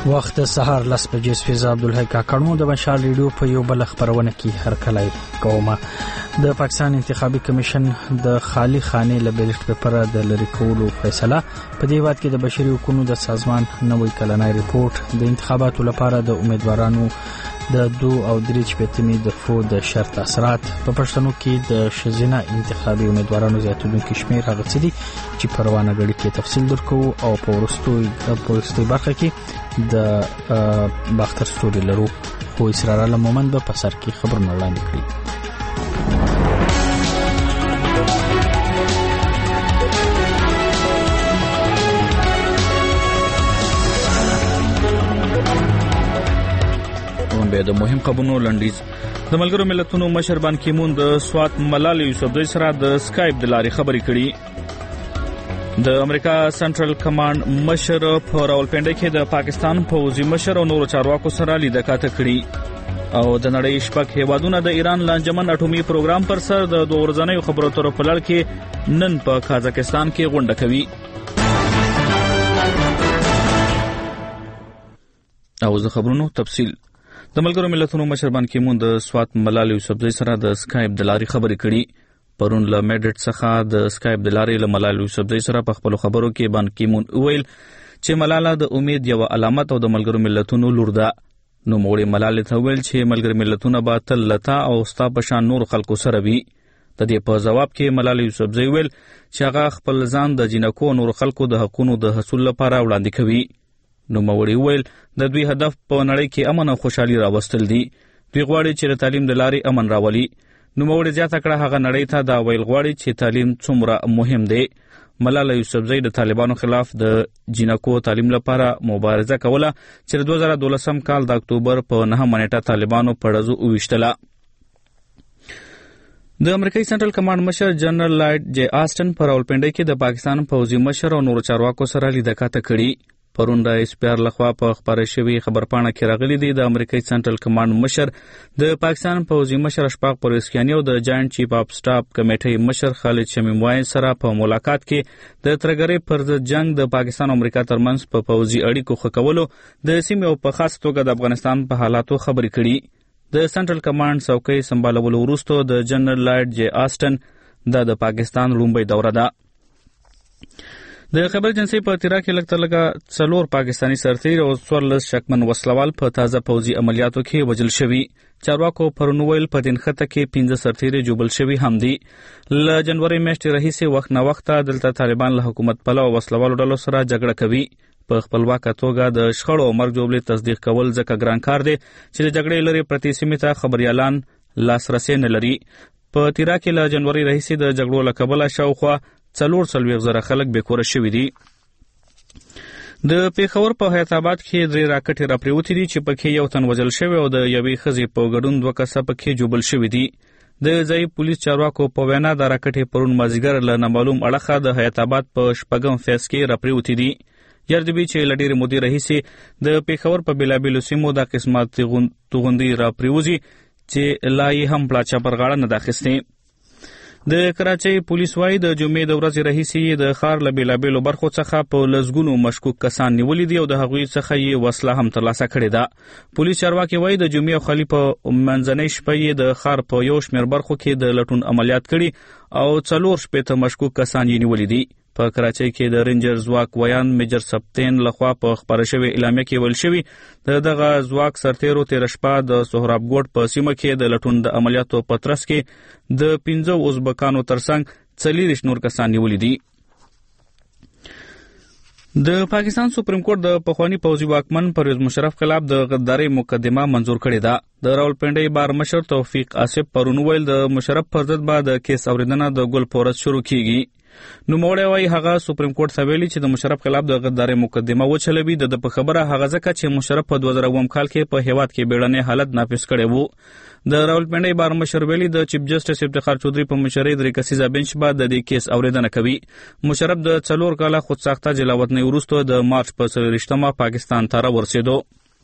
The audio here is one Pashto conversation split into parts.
وخت سهار 10 بجې فیض عبدالحی کاکړو د بشار ریډیو په یو بل خبرونه کې هر کله کومه د پاکستان انتخابي کمیشن د خالی خانه له بیلټ پیپر د لری کولو فیصله په دې وخت کې د بشري حقوقو د سازمان نوې کلنۍ ریپورت د انتخاباتو لپاره د امیدوارانو د 2 او 3 شپږمې د فود شرط اثرات په پښتنو کې د شزینه انتخابي امیدوارانو زیاتونکو شمیر هغه څه دي چې پروانه غړي کې تفصیل درکو او په ورستوي برخه کې د باختر ستوري لرو خو اسرار الله مومند په سر کې خبرونه وړاندې کړي. د مهم خبرونو لنډیز د ملګرو ملتونو مشر بان کی مون د سوات ملالۍ یوسفزۍ سره د سکایپ د لارې خبرې کړي. د امریکا سنټرل کمانډ مشر په راولپنډۍ کې د پاکستان پوځي مشر او نورو چارواکو سره لیدکاته کړي او د نړۍ شپږ هیوادونو د ایران لانجمن اټومي پروګرام پر سر د 2 ورځنیو خبرو اترو په لړ کې نن په قازقستان کې غونډه کوي. او زه خبرونو تفصیل د ملګرو ملتونو مشر بان کی مون د سوات ملالۍ یوسفزۍ سره د سکایپ د لارې خبرې کړي. پرون له میډټ څخه د سکایپ د لارې له ملالۍ یوسفزۍ سره په خپل خبرو کې بان کی مون ویل چې ملاله د امید یو علامت او د ملګرو ملتونو لور ده. نو موږ ملالۍ ته ویل چې ملګرو ملتونه به تل لتا او ستا په شان نور خلکو سره وي. د دې په جواب کې ملالۍ یوسفزۍ ویل چې هغه خپل ځان د جنکو نور خلکو د حقوقو د حصول لپاره وړاندې کوي. نو موړي ویل د دوی هدف په نړۍ کې امن او خوشحالي راوستل دي. دوی غواړي چې د تعلیم د لارې امن راولي. نو موړي زیاته کړه هغه نړۍ ته دا ویل غواړي چې تعلیم څومره مهم دی. ملالۍ یوسفزۍ د طالبانو خلاف د جنکو تعلیم لپاره مبارزه کوله چې 2012 کال د اکتوبر په 9 نیټه طالبانو پړزو وویشتله. د امریکای سنټرل کمانډ مشر جنرال لایډ جی آسټن پر راولپنډۍ کې د پاکستان پوځي مشر او نورو چارواکو سره لیدکاته کړي. پرون د اسپیار لخوا په خبره شوی خبرپاڼه کې راغلي دي د امریکای سنټرل کمانډ مشر د پاکستان پوځي مشر اشفاق پرویسکیانی او د جاینټ چیف اف سټاف کمیټې مشر خالد شمیم وای سره په ملاقات کې د ترګری پر ضد جنگ د پاکستان او امریکا ترمنځ په پوځي اړیکو ښه کولو د سیمې او په خاص توګه د افغانستان په حالاتو خبرې کړي. د سنټرل کمانډ څوکۍ سمبالولو وروسته د جنرال لایډ جی آسټن د پاکستان لومړی دوره ده. د خبر ایجنسی په تیرا کې لږ 4 پاکستانی سرتیر او 14 شکمن وسلوال په تازه پوځي عملیاتو کې وژل شوي. چارواکو پرونویل په دین خطه کې 15 سرتیر جوبل شوي هم دي. ل جنوري میاشتې راهیسې وخت نه وخت دلته طالبان له حکومت پلو وسلوالو ډلو سره جګړه کوي. په خپلواکه توګه د شخړو او مرګ جوړې تصدیق کول ځکه ګران کار دی چې د جګړې لري پرتی سیمې ته خبريالان لاسرسي نه لري. په تیرا کې ل جنوري راهیسې د جګړو له کبله شاوخوا 440,000 خلک بیکوره شوي دي. د پیښور په حیات آباد کې 3 راکټې راپریوتې دي چې پکې یو تن وژل شوی او د یوې ښځې په ګډون 2 کسه پکې جوبل شوي دي. د ځای پولیس چارواکو په وینا د راکټې پرون مازیګر له نامعلوم اړخه د حیات آباد په شپږم فیز کې راپریوتې دي. یردبي چې له ډېرې مودې راهیسې د پیښور په بېلابېلو سیمو د قسمت توغندي راپریوځي چې لا یې هم پلاچا پر غاړه نه ده اخیستې. د کراچۍ پولیس وايي د جمعې د ورځې راهیسې د ښار له بېلابېلو برخو څخه په لسګونو مشکوک کسان نیولي دي او د هغوی څخه یې وسله هم ترلاسه کړې ده. پولیس چارواکي وايي د جمعې او خالي په منځنۍ شپه یې د ښار په یو شمېر برخو کې د لټون عملیات کړي او 4 مشکوک کسان یې نیولي دي. په کراچۍ کې د رینجر ځواک ویان میجر سبتین لخوا په خبره شوې اعلامیه کې ویل شوي د دغه ځواک سرتیرو تېره شپه د سهراب ګوټ په سیمه کې د لټون د عملیاتو په ترڅ کې د 15 ازبکانو ترڅنګ 40 نور کسان نیولي دي. د پاکستان سپریم کورټ د پخوانی پوځي واکمن پرویز مشرف خلاف د غدارۍ مقدمه منظور کړې ده. د راولپنډۍ بار مشر توفیق آصف پرون ویل د مشرف پر ضد به د کیس اوریدنه د ګل پورس شروع کیږي. نو موړی وایي هغه سپریم کورټ ته ویلي چې د مشرف خلاف د غدارۍ مقدمه وچلوي. د په خبره هغه ځکه چې مشرف په 2009 کال کې په هیواد کې بیړنی حالت نافذ کړی وو. د راولپنډۍ بار مشر ویلي د چیف جسټس افتخار چودھری په مشرۍ 3 کسیزه بنچ به د دې کیس اوریدنه کوي. مشرف د 4 کاله خودساخته جلاوطنۍ وروسته د مارچ په 23 پاکستان ته راورسېدو.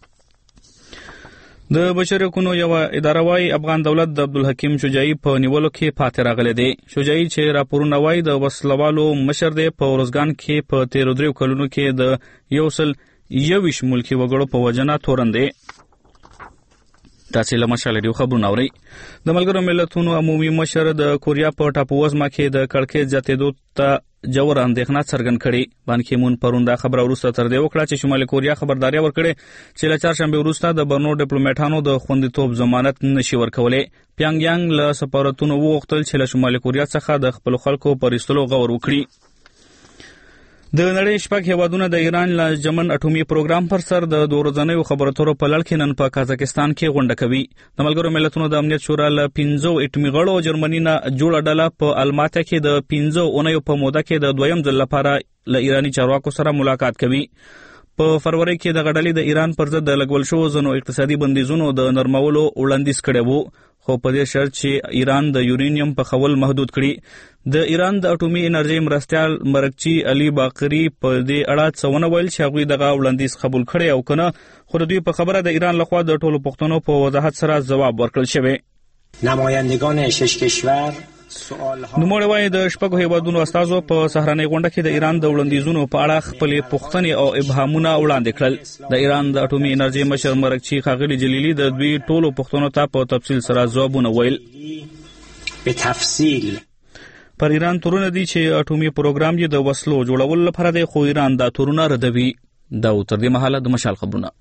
د بشري حقوقو یو اداره وايي افغان دولت د عبدالحکیم شجاعي په نیولو کې پاتې راغلی دی. شجاعي چې راپورونه وايي د وسلوالو مشر دی په ارزګان کې په 13 کلونو کې د 1 21 ملکی وګړو په وجنه تورن دی. تاسو له مشال ډیو خبرونه اورئ. د ملګرو ملتونو عمومي مشر د کوریا په ټاپووزمه کې د کړکېچ زیاتېدو ته جوړ اندېښنه څرګند کړې. بان کی مون پرون دا خبره وروسته تر دې وکړه چې شمالي کوریا خبرداري ورکړې چې له چهارشنبه وروسته د برنو ډیپلوماټانو د خوندیتوب ضمانت نشي ورکولای. پیانګ یانګ له سفارتونو وغوښتل چې له شمالي کوریا څخه د خپل خلکو پر ایستلو غور وکړي. د نړۍ شپږ هیوادونه د ایران له جمن اټومي پروګرام پر سر د دوه ورځنیو خبرو اترو په لړ کې نن په قزاقستان کې غونډه کوي. د ملګرو ملتونو د امنیت شورا له 15 اټومي غړو جرمني نه جوړه ډله په الماته کې د 15 اونیو په موده کې د دویم ځل لپاره له ایرانی چارواکو سره ملاقات کوي. په فروری کې د غډلې د ایران پر ضد د لګول شو ځنو اقتصادي بندیزونو د نرمولو وړاندیز کړی وو، خو په دې شرط چې ایران د یورانیم په خول محدود کړي. د ایران د اټومي انرژي مرستیال مرکچی علي باقری په دې اړه څونه ویل چې هغوی دغه وړاندیز قبول کړي او کنه، خو د دوی په خبره د ایران لخوا د ټولو پوښتنو په وضاحت سره ځواب ورکړل شوی. نمایندگان شش کشور نوموړی وایي د شپږو هیوادونو استازو په سهارنۍ غونډه کې د ایران د وړاندیزونو په اړه خپلې پوښتنې او ابهامونه وړاندې کړل. د ایران د اټومي انرژي مشر مرکچی ښاغلي جلیلي د دوی ټولو پوښتنو ته په تفصیل سره ځوابونه ویل. په تفصیل پر ایران تورونه دي چې اټومي پروګرام یې د وسلو جوړولو لپاره دی، خو ایران دا تورونه ردوي. دا تر دې مهاله د مشال خبرونه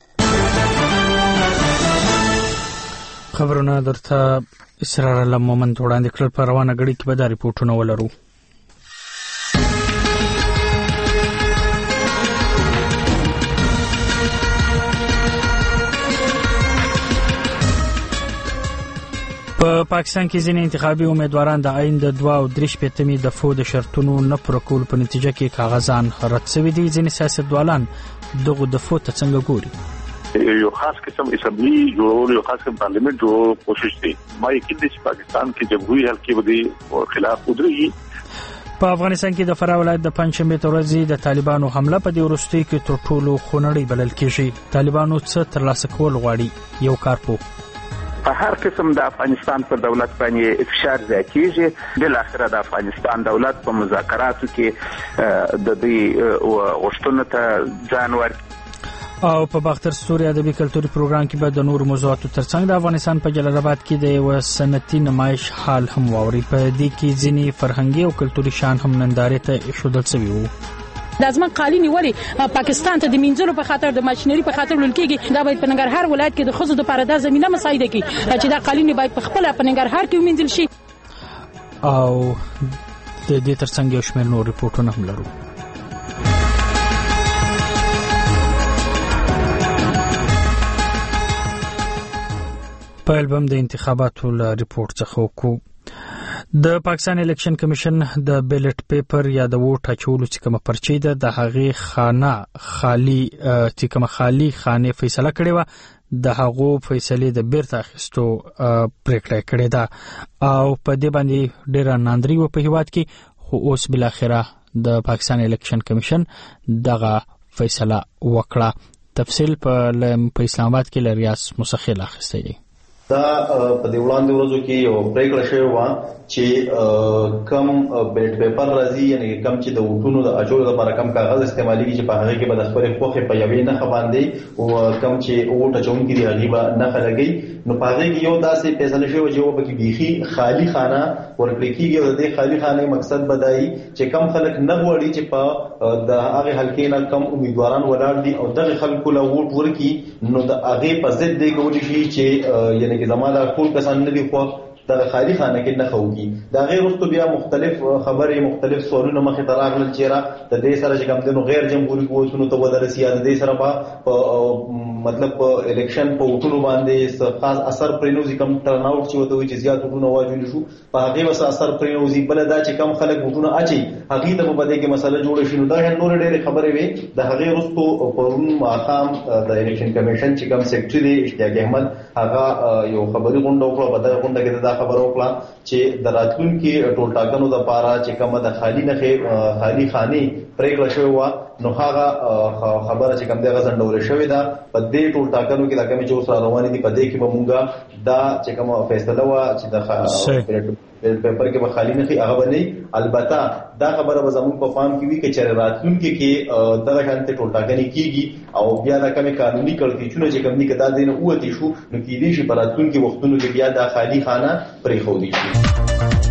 درته اسرار الله مومند وړاندې کړل. په روانه غړي کې به دا ریپورټونه ولرو. په پاکستان کې ځینې انتخابي امیدواران د عین د 2 او 3 شپېتمې دفعو د شرطونو نه پوره کولو په نتیجه کې کاغذان رد شوي دي. ځینې سیاستوالان دغو دفعو ته څنګه ګوري؟ یو خاص قسم اسمبلی جوړول، یو خاص قسم پارلیمنت جوړول کوشش دي. ما یقین دي چې پاکستان کې جمهوریت حل کې ودی خلاف ودرېږي. په افغانستان کې د فراه ولایت د پنځشنبه ورځې د طالبانو حمله په دې وروستۍ کې تر ټولو خونړۍ بلل کېږي. طالبانو څه ترلاسه کول غواړي؟ یو کارپو په هر قسم د افغانستان پر دولت باندې فشار زیاتېږي. بل اخر د افغانستان دولت په مذاکراتو کې د دې غوښتنو ته ځان ورکړي. او په باختر ستوري ادبي کلتوري پروګرام کې به د نور موضوعاتو ترڅنګ د افغانستان په جلال آباد کې د یو سنتي نمایش حال هم واوري. په دې کې ځینې فرهنګي او کلتوري شان هم نندارې ته ایښودل شوي وو. د ازمن قالینی ولی پاکستان ته د منځلو په خاطر د ماشينري په خاطر لکېږي. دا باید په ننګرهار ولایت کې د خزو د پاره د زمينه مساعده کړي چې دا قالینی باید په خپل په ننګرهار کې ومنځل شي. او د دې ترڅنګ یو شمېر نور ریپورتونه هم لرو. په البم د انتخاباتو ل ریپورت څخه وکړو. د پاکستان الیکشن کمیشن د بیلټ پیپر یا د ووټ اچولو چې کومه پرچې ده د هغې خالي خانه فیصله کړې وه. د هغو فیصلې د بیرته اخیستو پریکړه کړې ده او په دې باندې ډېره ناندري و په هیواد کې، خو اوس بل اخره د پاکستان الیکشن کمیشن دغه فیصله وکړه. تفصیل په اسلام آباد کې ل ریاض مسخیل اخیستی دی. دا په دې وړاندې ورځو کې یو پریکړه شوې وه چې کم بیلټ پیپر راځي، یعنی کم چې د ووټونو د اچولو لپاره کم کاغذ استعمالېږي چې په هغې کې به د خپلې خوښې په یوې نښه باندې او کم چې ووټ اچوونکي دي هغې به نښه لګوي. نو په هغې کې یو داسې فیصله شوې چې پکې بیخي خالي خانه ورکړل کېږي او د دې خالي خانې مقصد به دا وي چې کم خلک نه غواړي چې په د هغې حلقې نه کم امیدواران ولاړ دي او دغې خلکو له ووټ ورکړي، نو د هغې په ضد دی کولی شي چې یعنې کې زما دا ټول کسان نه دي خوښ د خالي خانه کې نه خوږي. دا غیر وروسته بیا مختلف خبرې مختلف سوالونه مخې ته راغلل چې د دې سره چې کوم دنو غیر جمهوریت قوتونو ته وده رسي، د دې سره په مطلب په الیکشن په ووټونو باندې خاص اثر پرېنوځي. کم ټرن آوټ چې وته وي چې زیات ووټونه واجول شو په هغې وسه اثر پرېنوځي. بله دا چې کم خلک ووټونه اچي هغې ته په دې کې مسله جوړه شي. نو دا نورې ډېرې خبرې وې. د هغې وروستو پرون ماښام د الیکشن کمیشن چې کوم سیکرټري دی اشتیاق احمد هغه یو خبري غونډه وکړه. په دغه غونډه کې دا خبره وکړه چې د راتلونکي ټول ټاکنو دپاره چې کومه د خالي خانې پریکړه شوې وه، نو هغه خبره چې کوم دی هغه ځنډولې شوې ده. په دې ټول ټاکنو کې دا کومې چې اوس را روانې دي په دې کې به مونږ دا چې کومه فیصله وه چې د پیپر کې به خالی نه خي هغه نه. البته دا خبره به زموږ په فام کې وي چې چیرې راتلونکي کې دغه شانته ټولټاکنې کیږي او بیا دا کمی قانوني کړکېچونه چې کوم دي کدا دینه اوتی شو نو کېدې شي په راتلونکي وختونو کې بیا دا خالی خانه پرې خودي شي.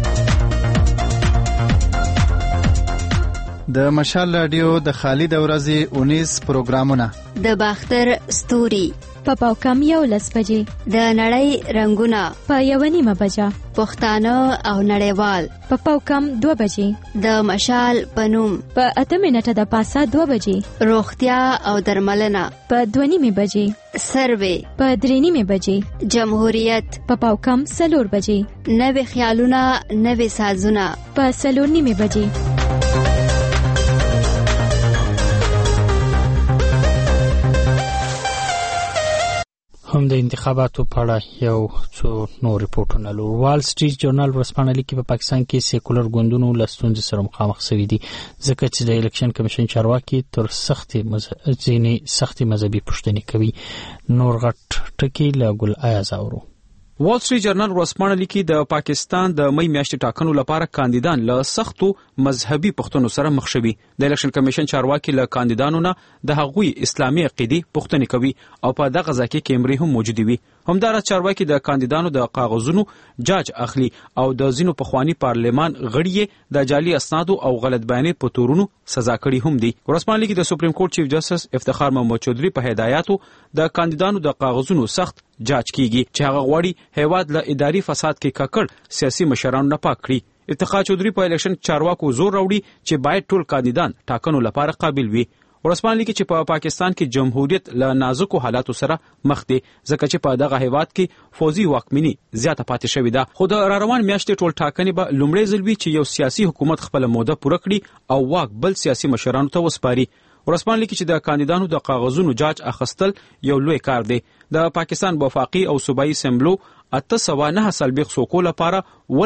د مشال رادیو د خالد ورځې 19 پروګرامونه د باختر ستوري په پاوکم 11 بجې د نړۍ رنگونه په 1:30 بجه پښتانه او نړیوال په پاوکم 2 بجې د مشال پنوم په 8 منټه د پاسه 2 بجې روغتیا او درملنه په 2:30 بجې سروې په 3:30 بجې جمهوریت په پاوکم 4 بجې نوې خیالونه نوې سازونه په 4:30 بجې هم د انتخاباتو په اړه یو څو نور ریپورتونه لرو. وال سټریټ جورنال ورځپاڼه لیکي په پاکستان کې سیکولر ګوندونو له ستونزې سره مخامخ شوي دي ځکه چې د الیکشن کمیشن چارواکي تر سختي مذهبي پوښتنې کوي. نور غټ ټکی له ګل ایاز اورو. وال سټریټ جورنال ورځپاڼه لیکي د پاکستان د مې میاشتې ټاکنو لپاره کاندیدان له سختو مذهبي پوښتنو سره مخ شوي. د الیکشن کمیشن چارواکي له کاندیدانو نه د هغوی اسلامي عقیدې پوښتنې کوي او په دغه ځای کې کیمرې هم موجود وي. همدارس چارواکي د کاندیدانو د کاغذونو جاج اخلي او د ځینو پخوانی پارلمان غړي د جعلي اسنادو او غلط بیانې په تورونو سزا کړي هم دي. ورځپاڼه لیکي د سپریم کورټ چیف جسټس افتخار محمد چودھری په هدایاتو د کاندیدانو د کاغذونو سخت جاج کیږي چې هغه غواړي هیواد له اداري فساد کې ککړ سیاسي مشرانو نه پاک کړي. افتخار چودھری په الیکشن چارواکو زور راوړي چې باید ټول کاندیدان ټاکنو لپاره قابل وي. ورځپاڼه لیکي چې په پاکستان کې جمهوریت له نازکو حالاتو سره مخ دی ځکه چې په دغه هیواد کې فوزي واکمني زیاته پاتې شوې ده. خو د راروان میاشتې ټول ټاکنې به لومړی ځل وي چې یو سیاسي حکومت خپل موده پوره کړي او واک بل سیاسي مشرانو ته وسپاري. ورځپاڼه لیکي چې د کاندیدانو د کاغذونو جاج اخیستل یو لوی کار دی. د پاکستان وفاقي او صوبایي اسمبلو 809 سلبیخ سوکو لپاره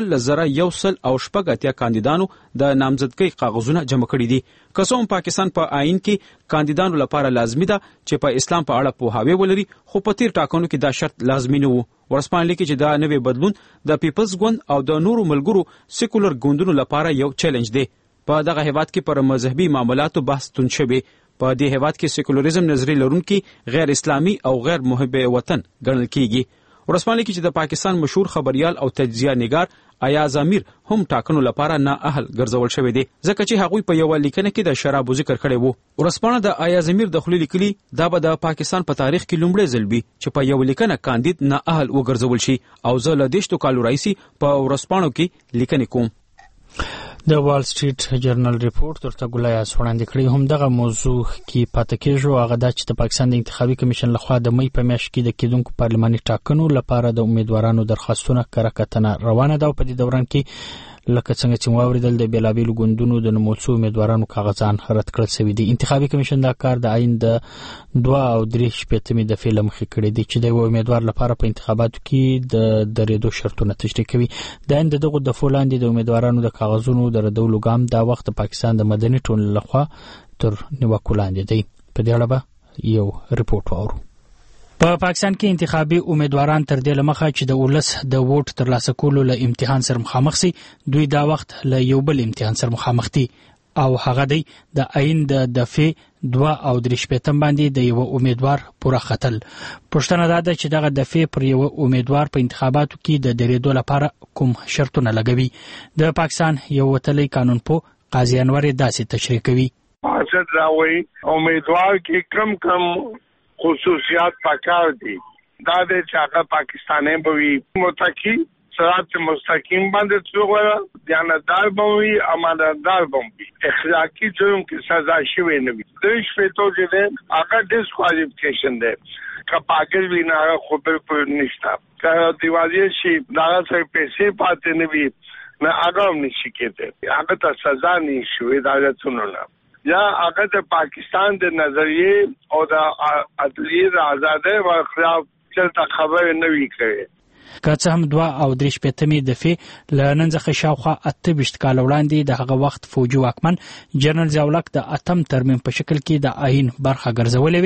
1,080 کاندیدانو د نامزدګۍ کاغذونه جمع کړي دي. که څه هم پاکستان په آئین کې کاندیدانو لپاره لازمي ده چې په اسلام په اړه پوهاوی ولري خو په تیر ټاکنو کې دا شرط لازمي نه و. ورځپاڼه لیکي چې دا نوې بدلون د پیپلز ګوند او د نورو ملګرو سیکولر ګوندونو لپاره یو چیلنج دی. په دغه هیواد کې پر مذهبي معاملاتو بحث تون شوی. په دې هیواد کې سیکولریزم نظریه لرونکي غیر اسلامي او غیر محب وطن ګڼل کیږي. ورځپاڼه لیکي چې د پاکستان مشهور خبريال او تجزیه نگار ایاز امیر هم ټاکنو لپاره نه اهل ګرځول شوی دی ځکه چې هغوی په یو لیکنه کې د شرابو ذکر کړی وو. ورځپاڼه د ایاز امیر د خولي لیکلي دا به د پاکستان په تاریخ کې لومړی ځل وي چې په یو لیکنه کاندید نه اهل وګرځول شي او زه له 10 کالو راځي په ورځپاڼو کې لیکنې کوم. د وال سټریټ جرنل ریپورت ترته ګولای وړاندې کړی. هم دغه موضوع کې پاتې کېږو هغه د چې د پاکستان د انتخابي کمیشن لخوا د مې په میاشت کې د کېدونکو پارلماني ټاکنو لپاره د امیدوارانو درخواستونه کره کتنه روانه ده او په دې دوران کې لکه څنګه چې واوریدل د بیلابیلو ګوندونو د نوموړو امیدوارانو کاغذان رد کړل شوی دي. انتخابي کمیشن دا کار د عین د 2 او 3 شپږمې د فیلم مخې کړی دی چې د امیدوار لپاره په انتخاباتو کې د درېدو شرطونه تشریح کوي. د عین دغه د فولاندې د امیدوارانو د کاغذونو د ردولو ګام دا وخت پاکستان د مدني ټولنې لخوا تر نیوکو لاندې دی. په دې اړه به یو ریپورت واورو. په پاکستان کې انتخابي امیدواران تر دې لمخه چې د ولس د ووټ ترلاسه کولو له امتحان سره مخامخ سي دوی دا وخت له یو بل امتحان سره مخامخ دي او هغه دی د عین د دفعه 2 او 3 شپږم باندې د یو امیدوار پوره خطل. پښتنه ده چې دغه دفعه پر یو امیدوار په انتخاباتو کې د درېدو لپاره کوم شرطونه لګوي. د پاکستان یو وتلی قانون په قاضي انور داسې تشریح کوي. مقصد راوي امیدوار کې کم خصوصیات پکار دي. دا د چاغه پاکستاني بوي متکی صراط مستقیم باندې څوغه دیانتدار بوي امانتدار بوي اخلاقی جرم کې سزا شوی نه وي. د شپېتو چې هغه ډیسکوالیفیکیشن ده کپاګل وینا خبر پر نشتا که دیوالی شي دا څه پیسې پاتې نه وي نه هغه هم نشي کېته هغه ته سزا نه شوی دا څنګه یا هغه د پاکستان د نظریه او د عدلیه د آزادۍ او خلاف چلته خبره نه وی کوي. که څه هم 2 او 3 شپږمې دفعه له نن څخه شاوخوا 28 کال وړاندې د هغه وخت فوجي واکمن جنرال ضیاءالحق د اتم ترمیم په شکل کې د آئین برخه ګرځولې وي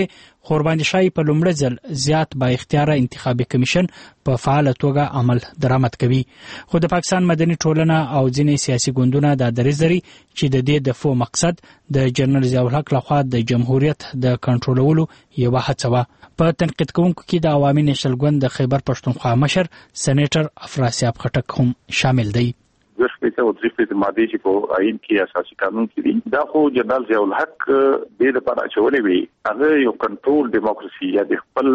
خورباندي شای په لومړي ځل زیات با اختیار انتخابي کمیشن په فعال توګه عمل درآمد کوي. خو د پاکستان مدني ټولنه او ځینې سیاسي ګوندونه دا دریځ لري چې د دې دفاع مقصد د جنرال ضیاء الحق لخوا د جمهوریت د کنټرولولو یو هڅه وه. په تنقید کوونکو کې د عوامي نېشنل ګوند د خیبر پښتونخوا مشر سېنیټر افراسیاب خټک هم شامل دی. دوشپېته او درېپېته ماده چې په آئین کې اساسي قانون کې دي دا خو جنرال ضیاء الحق د لپاره چولې وي هغه یو کنټرول دیموکراسي یا د خپل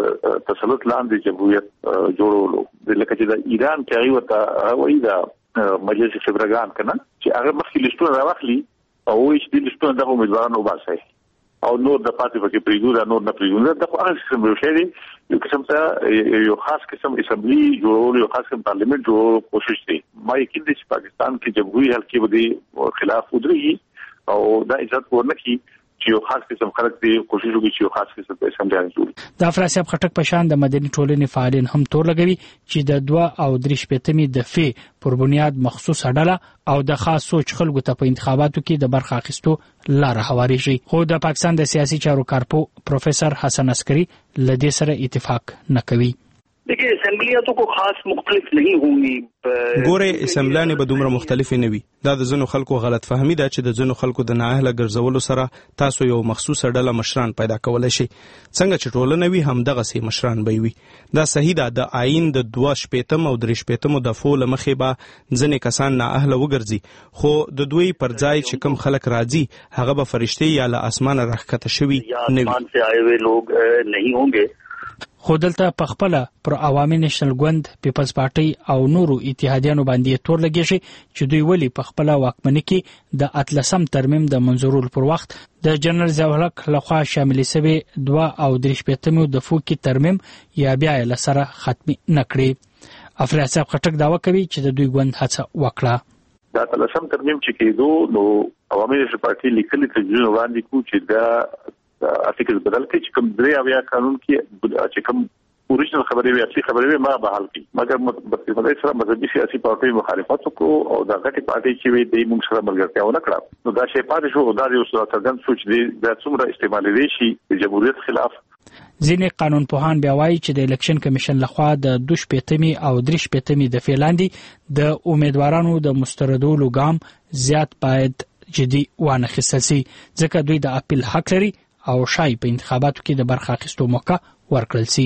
تسلط لاندې جمهوریت جوړولو لکه چې د ایران کې هغه وته وایي دا مجلس خبرګان کنه چې هغه مخکې لیستونه راوخلي او چې د لیستونه دغه امیدوارانو وباسي او نور د پاتې پکې پریږدو دا نور نه پریږدو دا خو هغه سیستم یو شی دی یو قسم ته یو خاص قسم اسمبلی جوړول یو خاص قسم پارلیمنت جوړول کوشش دی. ما یقین دی چې پاکستان کې جمهوریت حلقې ودی خلاف ودرېږي او دا عزت ورنکړي چې یو خاص قسم خلک دی کوشش وکړي چې یو خاص قسم په اسمبلی جوړي. د افراسیاب خټک په شان د مدني ټولنې فعالین هم تور لګوي چې د 2 او 3 شپېتمې د فی پر بنیاد مخصوص ډله او د خاص سوچ خلکو ته په انتخاباتو کې د برخه اخیستو لار هواريږي. خو د پاکستان د سیاسي چارو کارپو پروفیسور حسن عسکری لدې سره اتفاق نه کوي. देखिए اسمبلیاتو کو خاص مختلف نہیں ہوंगी. ګوره اسمبلیانې به دومره مختلفې نه وي. دا د ځینو خلکو غلط فهمي ده چې د ځینو خلکو د نااهله ګرځولو سره تاسو یو مخصوصه ډله مشران پیدا کولای شي. څنګه چې ټولنه وي هم دغه سي مشران به وي. دا صحیح ده. د آئین د 2 شپېتم او 3 شپېتم د فول مخې به ځینې کسان نااهله وګرځي خو د دوی پر ځای چې کم خلک راځي هغه به فرشتي یا له اسمانه راښکته شوي نه وي. آسمان سے آئے ہوئے لوگ نہیں ہوں گے. خو دلته په خپل پر عوامي نېشنل ګوند پیپلز پارټي او نورو اتحادیانو باندې تور لګیږي چې دوی ولی په خپل واکمنۍ کې د 18م ترمیم د منظورول پر وخت د جنرال ضیاء الحق لخوا شامل شوی 2 او 3 شپېتمې د فوکي ترمیم یا بیا له سره ختم نکړي. افراسیاب خټک داوا کوي چې د دوی ګوند هڅه وکړه دا 18م ترمیم چې کېدو نو عوامي نېشنل پارټي لیکلي تجویز وړاندې کو چې دا ارتیکل بدل کې چې کوم درې اویا قانون کې چې کوم اوریجنل خبرې وي اصلي خبرې وي ما بحال کی مګر مطلب سره مذهبي سیاسي پارټي مخالفت وکړو او دا غټي پارټي چې وي د موږ سره ملګرتیا ونه کړه نو دا شی پاتې شو دا یو څه څرګند سوچ دی دا څومره استعمالي شي د جمهوریت خلاف. ځینې قانون پوهان بیا وایي چې د الیکشن کمیشن لخوا د 2 شپېتمې او 3 شپېتمې د فعلاندې د امیدوارانو د مستردولو ګام زیات باید جدي وانه خصل شي ځکه دوی د اپیل حق لري او شای په انتخاباتو کې د برخه اخیستو موقع ورکړل شي.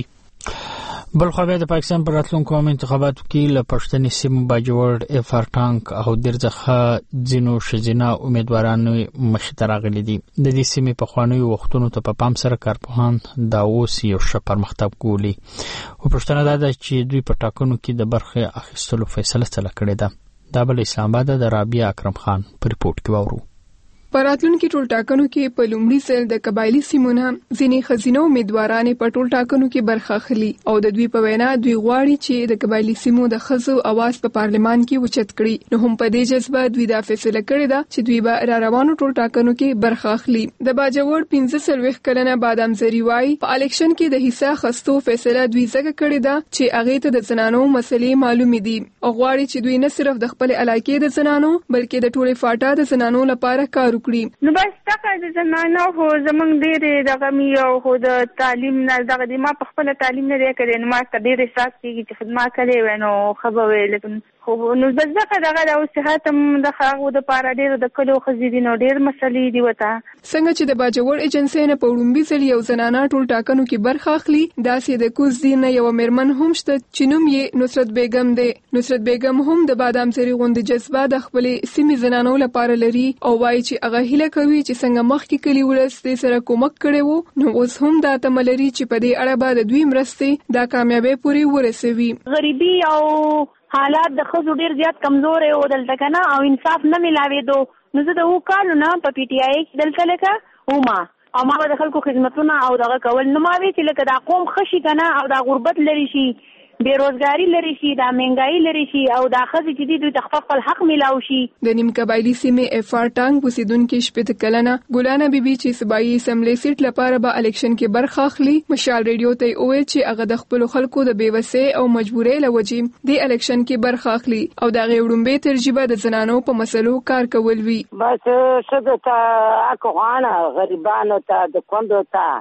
بل خو بیا د پاکستان پر راتلونکو انتخاباتو کې له پښتني سیمو باجوړ افار ټانک او درځخه ځینو شزینا امیدوارانو مخې ته راغلي دي. د دې سیمې په خوانیو وختونو ته په پام سره کارپوهان دا اوس یو ښه پرمختګ ګولي او پښتنه دا ده چې دوی په ټاکنو کې د برخه اخیستلو فیصله سره کړې ده. دا بل اسلام آباد د رابعه اکرم خان په ریپورت کې وورو. په راتلونکي ټول ټاکنو کې په لومړي ځل د قبایلی سیمونو ځینې ښځینه امیدوارانې په ټول ټاکنو کې برخه اخلي او د دوی په وینا دوی غواړي چې د قبایلی سیمو د ښځو اواز په پارلمان کې اوچت کړي. نو هم په دې جذبه دوی دا فیصله کړې ده چې دوی به را روانو ټول ټاکنو کې برخه اخلي. د باجوړ 15 کلنه بادام زری وای په الیکشن کې د حصہ خستو فیصله دوی ځکه کړې ده چې هغه ته د زنانو مسلې معلومې دي او غواړي چې دوی نه صرف د خپل علاقې د زنانو بلکې د ټولې فاټا د زنانو لپاره کار نو بس تاکه د زنانو خو زمونږ ډېرې دغه مې او خو د تعلیم نه دغه د ما په خپل تعلیم نه دی کړی نو ما ته ډېر احساس کېږي چې خدمت کړی وای نو ښه به وی لیکن خو نو بس دغه د صحت هم د هغو دپاره ډېر د کلیو ښځې دي نو ډېر مسلې دي ورته. څنګه چې د باجوړ ایجنسۍ نه په وړومبي ځل یو زنانه ټول ټاکنو کې برخه اخلي داسې د کوز دین نه یوه مېرمن هم شته چې نوم یې نصرت بیګم دی. نصرت بیګم هم د بادام زری غوندې جذبه د خپلې سیمې زنانو لپاره لري او وایي چې هغه هیله کوي چې څنګه مخکې کلي ولس دې سره کومک کړی وو نو اوس هم دا تمه لري چې په دې اړه به د دوی مرستې دا کامیابۍ پورې ورسوي. غریبي او حالات د ښځو ډېر زیات کمزورې و دلته که نه او انصاف نه میلاوېدو نو زه د 2 کالو نه په پی ټي آی کې دلته لکه وما او ما به د خلکو خدمتونه او دغه کول نو ما وی چې لکه دا قوم ښه شي که نه او دا غربت لري شي بیروزګاری لري شي دا مهنګایي لري شي او دا ښځې چې دي دوی ته خپل حق میلاو شي. د نیم قبایلي سیمې افار ټانک اوسیدونکي 18 کلنه ګلانه بیبي چې صوبایي اسمبلی سیټ لپاره به الیکشن کې برخه اخلي مشال ریډیو ته وویل چې هغه د خپل خلکو د بیوسۍ او مجبورۍ له وجې د الیکشن کې برخه اخلي او د هغې وړومبۍ ترجیبه د زنانو په مسلو کار کول وي. بس ښځو ته حق غواړه غریبانو ته د کونډو ته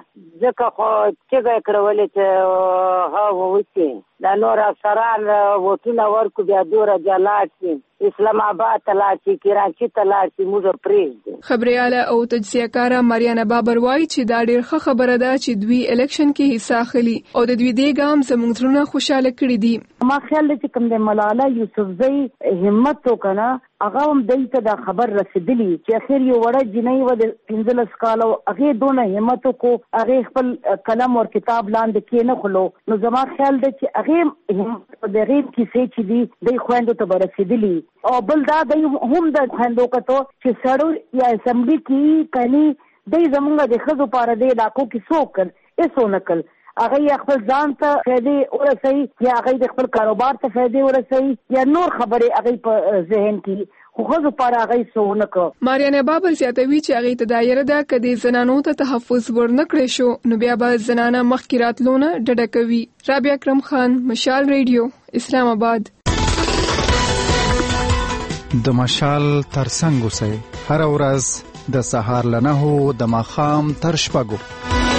ځکه خو چې کړولې چې ها ووسی دا نور افسران وټونه ورکو بیا دوره جلات اسلام آباد تلاشي کراچي تلاشي موږ پریږدي. خبرياله او تجزیه‌کاره ماریانا بابر وایي چې دا ډېر ښه خبره ده چې دوی الیکشن کې حصہ اخلي او د دوی دې ګام زموږ زړونه خوشاله کړي دي. ما خیال دی چې کوم د ملاله یوسفزۍ همت وکړه هغه هم دلته دا خبر رسیدلی چې اخر یو وړه جنۍ و د 15 کالو هغه دونه همت وکړو هغه خپل قلم او کتاب لاندې کې نه خلو نو زما خیال دی چې هغه د غیب کیسې چې دی د خويندو ته رسیدلی او بل دا د هم د خويندو کته چې سړو یا اسمبلی کې کني د زمونږ د خزو پاره دی علاقو کې څوک ایسو نکل هغه خپل ځان ته فائدې ورسوي یا هغه د خپل کاروبار ته فائدې ورسوي یا نور خبره هغه په ذهن کې خو زه هغه څه کو. ماریانا بابر زیاتوي چې هغه تدایر ده کدي زنانو ته تحفظ ورنکړي شو نو بیا به زنانه مخکې راتلونه ډډه کوي. رابعه اکرم خان، مشال ریډیو، اسلام آباد. د مشال ترڅنګ اوسئ هر ورځ د سهار له 9 د ماښام تر 6.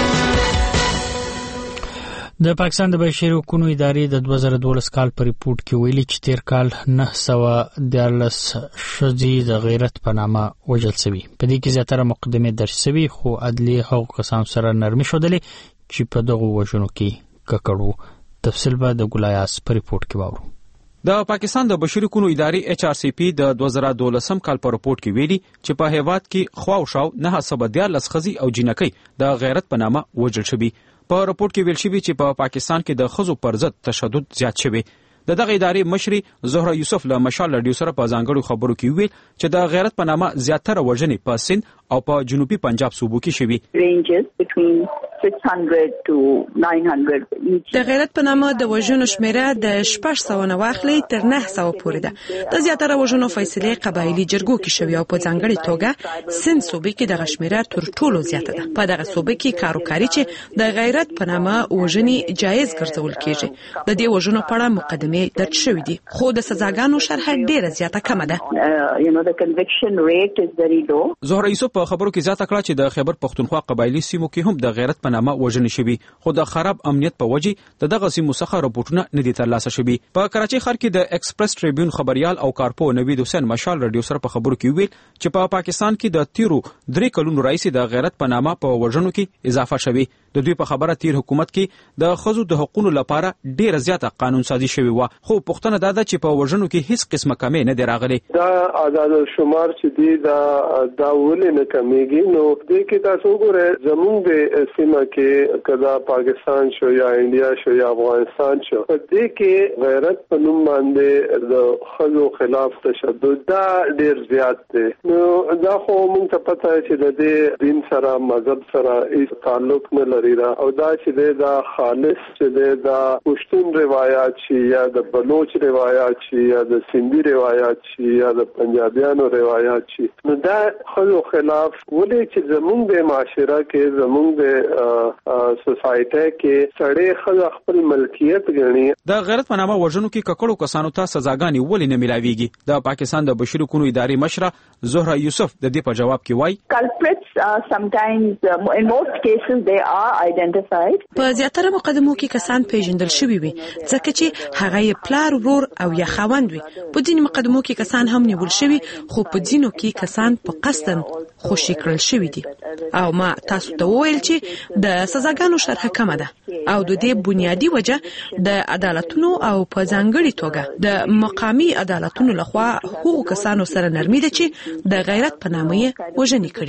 د پاکستان د بشري حقوقو ادارې د 2012 کال په ریپورت کې ویلي چې تیر کال 914 ښځې د غیرت په نامه وژل شوي. په دې کې زیاتره مقدمې درج شوي خو عدلي هغو کسانو سره نرمي ښودلې چې په دغو وژنو کې ککړ. تفصیل به د ګلایاس په ریپورت کې واورو. د پاکستان د بشري حقوقو ادارې HRCP د 2012 کال په ریپورت کې ویلي چې په هیواد کې خواوشاو 914 ښځې او جنکۍ د غیرت په نامه وژل شوي. په راپور کې ویل شوی چې په پاکستان کې د ښځو پر ضد تشدد زیات شوی. د دغه ادارې مشري زهره یوسف له مشال رادیو سره په ځانګړو خبرو کې ویل چې د غیرت په نامه زیاتره وژنې په سند او په جنوبي پنجاب صوبو کې شوي. 600 to 900 د غیرت په نامه د وژنو شمیره د 600 نه واخلي تر 900 پورې ده. د زیاتره وژنو فیصله قبایلی جرګو کې شوی او په ځانګړي توګه سند صوبې کې د شمیره تر ټولو زیاته ده. په دغه صوبې کې کاروکاری چې د غیرت په نامه وژنې جایز ګرځول کیږي. د دې وژنو په اړه مقدمې درج شوې دي خو د سزاګانو شرح ډیره زیاته کمه ده. the conviction rate is very low. زهره یوسف په خبرو کې زیاته کړه چې د خیبر پختونخوا قبایلی سیمو کې هم د غیرت په نامه وژنې شوي خو د خراب امنیت په وجه دغه سیمو څخه راپورټونه نه دي ترلاسه شوي. په کراچۍ ښار کې د ایکسپریس ټریبیون خبريال او کارپو نوید حسین مشال رادیو سره په خبرو کې ویل چې په پاکستان کې د تیرو 3 کلونو راځي د غیرت په نامه په وژنو کې اضافه شوي. د دوی په خبره تیر حکومت کې د خزو د حقوقو لپاره ډیره زیاته قانون سازي شوی و خو پښتنه دا چې په وژنو کې هیڅ قسمه کمی نه دی راغلی. دا عدد شمار چې دی دا ولې نه کمیږي نو دې کې تاسو وګورئ زموږ د سیمه کې کدا پاکستان شو یا انډیا شو یا افغانستان شو په دې کې غیرت په نوم باندې د خزو خلاف تشدد دا ډیر زیات دی. نو دا خو موږ ته پته چې د دې دین سره مذهب سره هیڅ تعلق نه لري او دا چې دا خالص چې دا پښتون روایت شي یا د بلوچ روایت شي یا د سندي روایت شي یا د پنجابیانو روایت شي نو دا خلکو خلاف ولې چې زموږ د معاشره کې زموږ د سوسایټي کې سړی خپل ملکیت ګڼي. د غیرت په نامه وژنو کې ککړو کسانو ته سزاګانې ولې نه ملاويږي؟ د پاکستان د بشري حقوقو ادارې مشره زهره یوسف د دې په جواب کې وایي culprits sometimes in most cases they are identified. په زیاتره مقدمو کې کسان پیژندل شوي وي ځکه چې هغه یې پلار ورور او یا خاوند وي. په ځینې مقدمو کې کسان هم نیول شوي خو په ځینو کې کسان په قصدن خوشي کړل شوي دي. او ما تاسو ته وویل چې د سزاګانو شرح کمه ده او د دې بنیادی وجه د عدالتونو او په ځانګړي توګه د مقامی عدالتونو لخوا هغو کسانو سره نرمي ده چې د غیرت په نامه یې وژنې کړي.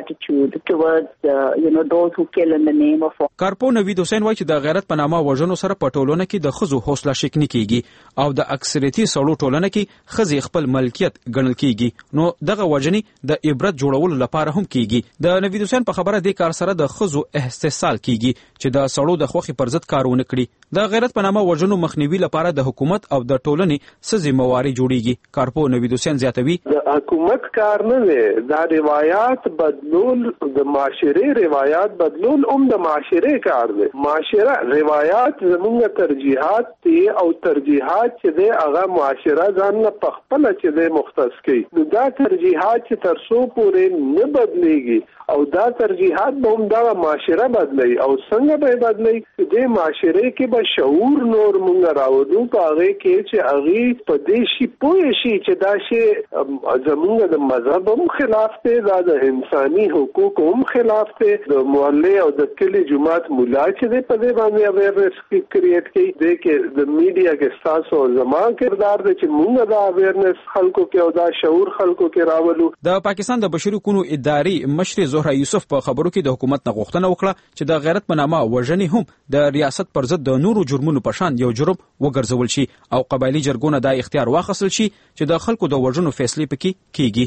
کارپو نوید حسین وایي چې د غیرت په نامه وژنو سره په ټولنه کې د خزو حوصله شکنی کیږي او د اکثریتي سړو ټولنه کې خزي خپل ملکیت ګڼل کیږي نو دغه وژنې د عبرت جوړولو لپاره هم کیږي. د نوید حسین په خبره د کار سره د خزو استحصال کیږي چې د سړو د خوخي پر ضد کارونه کړي. د غیرت په نامه وژنو مخنیوي لپاره د حکومت او د ټولنې سزي مواري جوړیږي. کارپو نوید حسین زیاتوي د حکومت کار نه دی دا روایت بدلول د معاشري روایت بدلول د معاشره کار دی. معاشره روایت زموږ ترجیحات دي او ترجیحات چې دی هغه معاشره ځان نه پخپل چې دی مختص کوي. نو دا ترجیحات چې ترسو پورې نه بدليږي او دا ترجیحات به هم دا معاشره بدلي او څنګه به بدلي د معاشره کې به شعور نور مونږ راوړو په هغه کې چې هغه په دې شي پوه شي چې دا شی زموږ د مذهب هم خلاف دی دا د انساني حقوقو هم خلاف دی د محلي او د کلي جماعت مولا چې په دې باندې اویرنس کریټ کوي د کې د میډیا کې تاسو زموږ کردار دی چې مونږ دا اویرنس خلکو کې او دا شعور خلکو کې راولو. د پاکستان د بشري حقوقو ادارې مشر زهرا یوسف په خبرو کې د حکومت نه غوښتنه وکړه چې د غیرت په نامه وژنې هم د ریاست پر ضد د نورو جرمونو په شان یو جرم وګرځول شي او قبایلی جرګونه دا اختیار واخیستل شي چې د خلکو د وژنو فیصله پکې کیږي.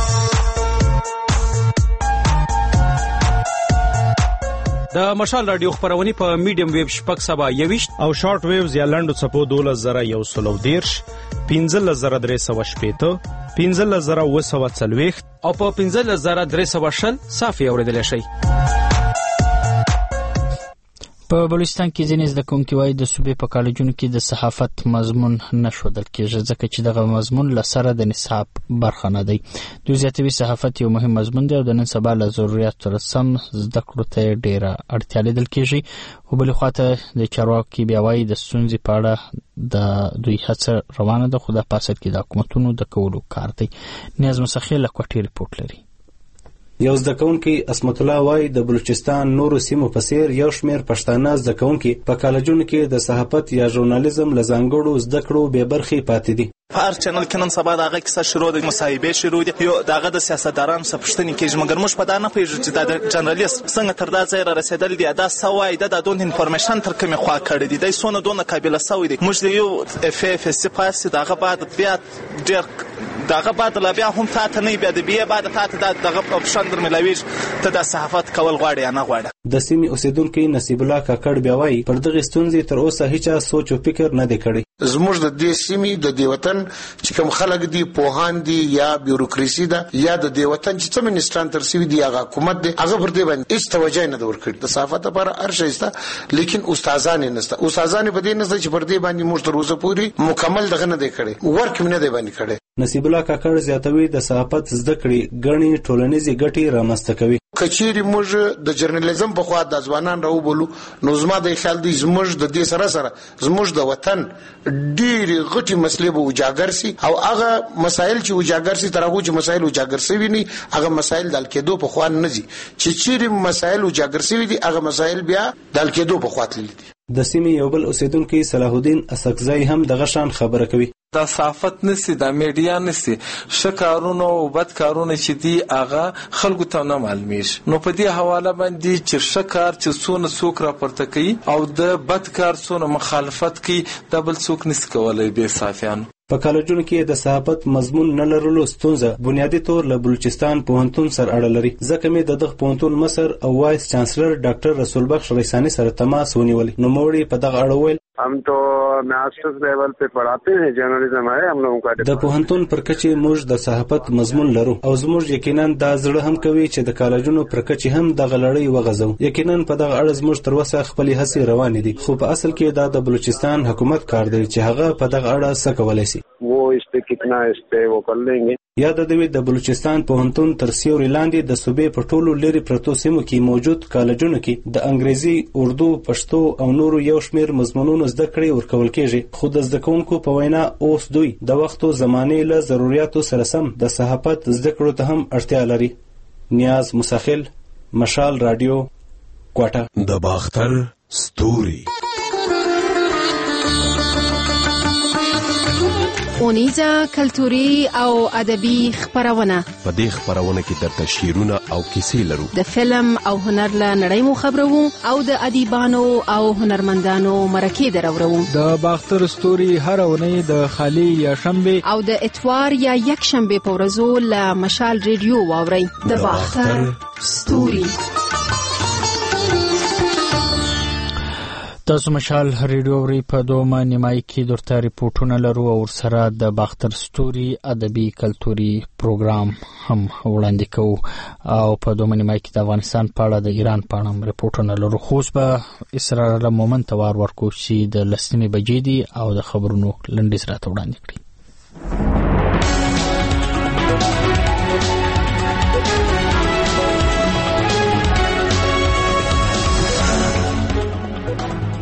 د مشال رادیو خبرونه په میډیم ویب شپږ سبا 21 او شارټ ویوز یا لنډو څپو 12110 15380 15940 او په 15320 صافي اوریدل شي. په بلوچستان کې ځینې زده کوونکي وایي د صوبې په کالجونو کې د صحافت مضمون نه ښودل کېږي ځکه چې دغه مضمون له سره د نصاب برخه نه دی. دوی زیاتوي صحافت یو مهم مضمون دی او د نن سبا له ضرورت سره سم زده کړو ته ډېره اړتیا لیدل کېږي. خو بلې خواته د چارواکو بیا وایي د ستونزې په اړه د دوی هڅه روانه ده خو دا په اصل کې د حکومتونو د کولو کار دی. نیاز مسخیل له کوټې ریپورټ لري. یو زده کوونکی اسمت الله وای د بلوچستان نورو سیمو په څیر یو شمېر پښتانه زده کوونکي په کالجونو کې د صحافت یا ژورنالیزم له ځانګړو زده کړو بې برخې پاتې دي. په هر چینل کې نن سبا دغه کیسه شروع د مصاحبې شروع دي یو دغه د سیاستدارانو څخه پوښتنې کېږي مګر موږ په دا نه پوهېږو چې د جرنالیست څنګه تر دا ځایه رسېدل دي دا سوای د دون انفارمیشن تر کومې خوا کړی دی د سونه دونه قابل سوی دی موږ د یو اف اس پاس دغه بعد بیا ډېر دغه بعد لا بیا هم تاسو نه بیا د بیا بعد تاسو دغه اپشن در ملاویږي ته د صحافت کول غواړي یا نه غواړي. د سیمې اوسیدونکو نصیب الله کاکړ بیا وایي پر دغه ستونزې تر اوسه هیڅ سوچ او فکر نه دی کړی. زموږ د دې سیمې د دې وطن چې کوم خلک دي پوهان دي یا بیوروکراسي ده یا د دې وطن چې څه منسټران تر سوي دي هغه حکومت دی هغه پر دې باندې هیڅ توجه نه ورکړي. د صحافت لپاره هر شی شته لیکن استادان نه شته. استادان په دې نه چې پر دې باندې موږ تر اوسه پورې مکمل دغه نه دی کړی ورک نه دی باندې کړی. نصیب الله کاکړ زیاتوي د صحافت زده کړې غني ټولنیزي ګټې رامنځته کوي. کچيري موږ د جرنالیزم په خوا د ځوانان راو بولو نو زما د خیال دی زموږ د دې سره زموږ د وطن ډېری غټي مسلې به اجاګر سي او هغه مسایل چې اجاګر سي تر هغه چې مسایل اجاګر سي وي هغه مسایل دل کېدو په خوا نه دي چې چیرې مسایل اجاګر سي دي هغه مسایل بیا دل کېدو په خوا تللي دي. د سیمې یو بل اوسیدونکو صلاح الدین اسقزی هم دغه شان خبره کوي. دا صحافت نسی دا میډیا نسی شکارونه او بد کارونه چې دی هغه خلکو ته نه معلومیږي نو په دې حواله باندې چې شکار چې څونه څوک راپورته کوي او د بد کار څونه مخالفت کوي دا بل څوک نسی کولای به صحافیان. په کالجونو کې د صحافت مضمون نه لرلو ستونزه بنیادی طور له بلوچستان پوهنتون سره اړه لري ځکه مې د دغه پوهنتون مصر او وایس چانسلر ډاکټر رسول بخش ریسانی سره تماس ونیول نو موړي په دغه اړه ویل हम तो masters level पे पढ़ाते हैं जर्नलिज्म है हम लोगों का. د پوهنتون پر کچې موږ د صحافت مضمون لرو او زموږ یقینا دا زړه هم کوي چې د کالجونو پر کچې هم د غلړی وغځو. یقینا په دغه اړه زموږ تر وسه خپل هڅې روانې دي خو په اصل کې دا د بلوچستان حکومت کار دی چې هغه په دغه اړه څه کولای شي. वो इस पे कितना इस पे वो कर लेंगे. یا د دوی د بلوچستان پوهنتون تر سیوري لاندې د صوبې په ټولو لري پرتو سیمو کې موجود کالجونو کې د انګریزي، اردو، پښتو او نورو یو شمېر مضمونونو زده کړې ورکول کېږي خو د زده کوونکو په وینا اوس دوی د وخت او زمانې له ضرورتو سره سم د صحافت زده کړو ته هم اړتیا لري. نیاز مسخیل، مشال رادیو، کوټه. د باختر ستوري اونیزه کلتوري او ادبي خبرونه. په دې خبرونه کې درته شعرونه او کیسې لرو. د فلم او هنر له نړۍ مو خبرو او د ادیبانو او هنرمندانو مرکې درورو. د باختر ستوري هر اونۍ د خالی یا شنبه او د اتوار یا یک شنبه په ورځو له مشال ریډیو واوري. د باختر ستوري. تاسو مشال ریډیو ری په دومره نیمای کې درته ریپورتونه لرو او سره د باختر ستوري ادبي کلتوري پروګرام هم وړاندې کوو او په دومره نیمای کې د افغانستان په اړه د ایران په اړه ریپورتونه لرو. خو په اسرائیل له مومنت وار ورکو چې د لسنی بجې دي او د خبرونو لنډیز راته وړاندې کړي.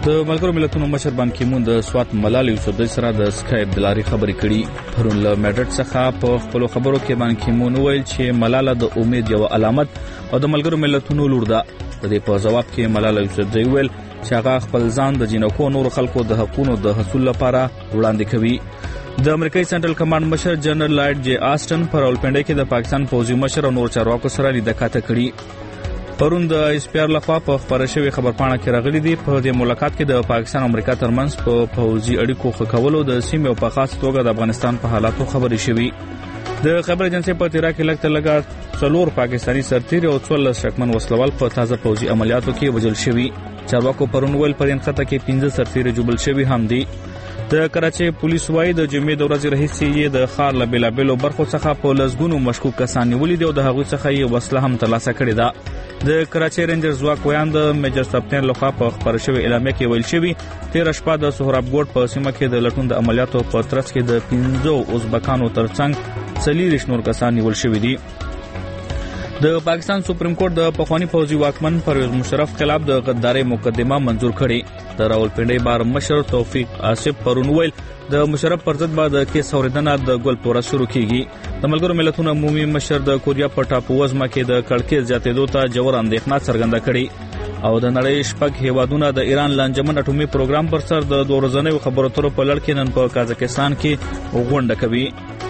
د ملګرو ملتونو مشر بان کی مون د سوات ملال یوسفزئی سره د اسکایپ د لارې خبرې کړي. پرون له میډرډ څخه په خپل خبرو کې بان کی مون ویل چې ملاله د امید یو علامت او د ملګرو ملتونو لور ده. د دې په جواب کې ملال یوسفزئی ویل چې هغه خپل ځان د جنکو نور خلکو د حقوقو د حصول لپاره وړاندې کوي. د امریکایي سنټرل کمانډ مشر جنرال لایډ جی آسټن پر راولپنډي کې د پاکستان پوځي مشر او نور چارواکو سره لیدکاته کړي. پرون د اسپیار لخوا په خبره شوی خبرپاڼه کې راغلي دي په دې ملاقات کې د پاکستان او امریکا ترمنځ په پوځي اړیکو ښه کولو د سیمې او په خاص توګه د افغانستان په حالاتو خبرې شوې. د خبر ایجنسی په تیرا کې لګ 4 پاکستانی سرتیر او 14 شکمن وسلوال په تازه پوځي عملیاتو کې وژل شوي. چارواکو پرون ویل پر ان خطه کې 15 سرتیر جوړل شوي هم دي. د کراچي پولیس وايي د جمعې د ورځې راهیسې د خار له بیلابېلو برخو څخه په لسګونو مشکوک کسان نیولي دي او د هغوی څخه یې وسله هم ترلاسه کړې ده. د کراچي رینجر ځواک ویان د میجر سپټین لخوا په خبره شوی اعلامیه کې ویل شوی 13 شپه د سهراب ګوټ په سیمه کې د لټون د عملیاتو په ترڅ کې د 15 ازبکانو ترڅنګ 40 نور کسان نیول شوی دي. د پاکستان سپریم کورټ د پخوانی پوځي واکمن پرویز مشرف خلاف د غدارۍ مقدمه منزور کړې. د راولپنډي بار مشر توفیق آصف پرون ویل د مشرف پر ضد بعد کیس اوریدنه د ګل پورا شروع کیږي. د ملګرو ملتونو عمومي مشر د کوریا په ټاپو وزمه کې د کړکېچ زیاتېدو ته جوړ اندېښنه څرګنده کړې او د نړۍ شپږ هیوادونو د ایران لانجمن اټومي پروګرام پر سر د 2 ورځنیو خبرو اترو په لړ کې نن په قازقستان کې غونډه کوي.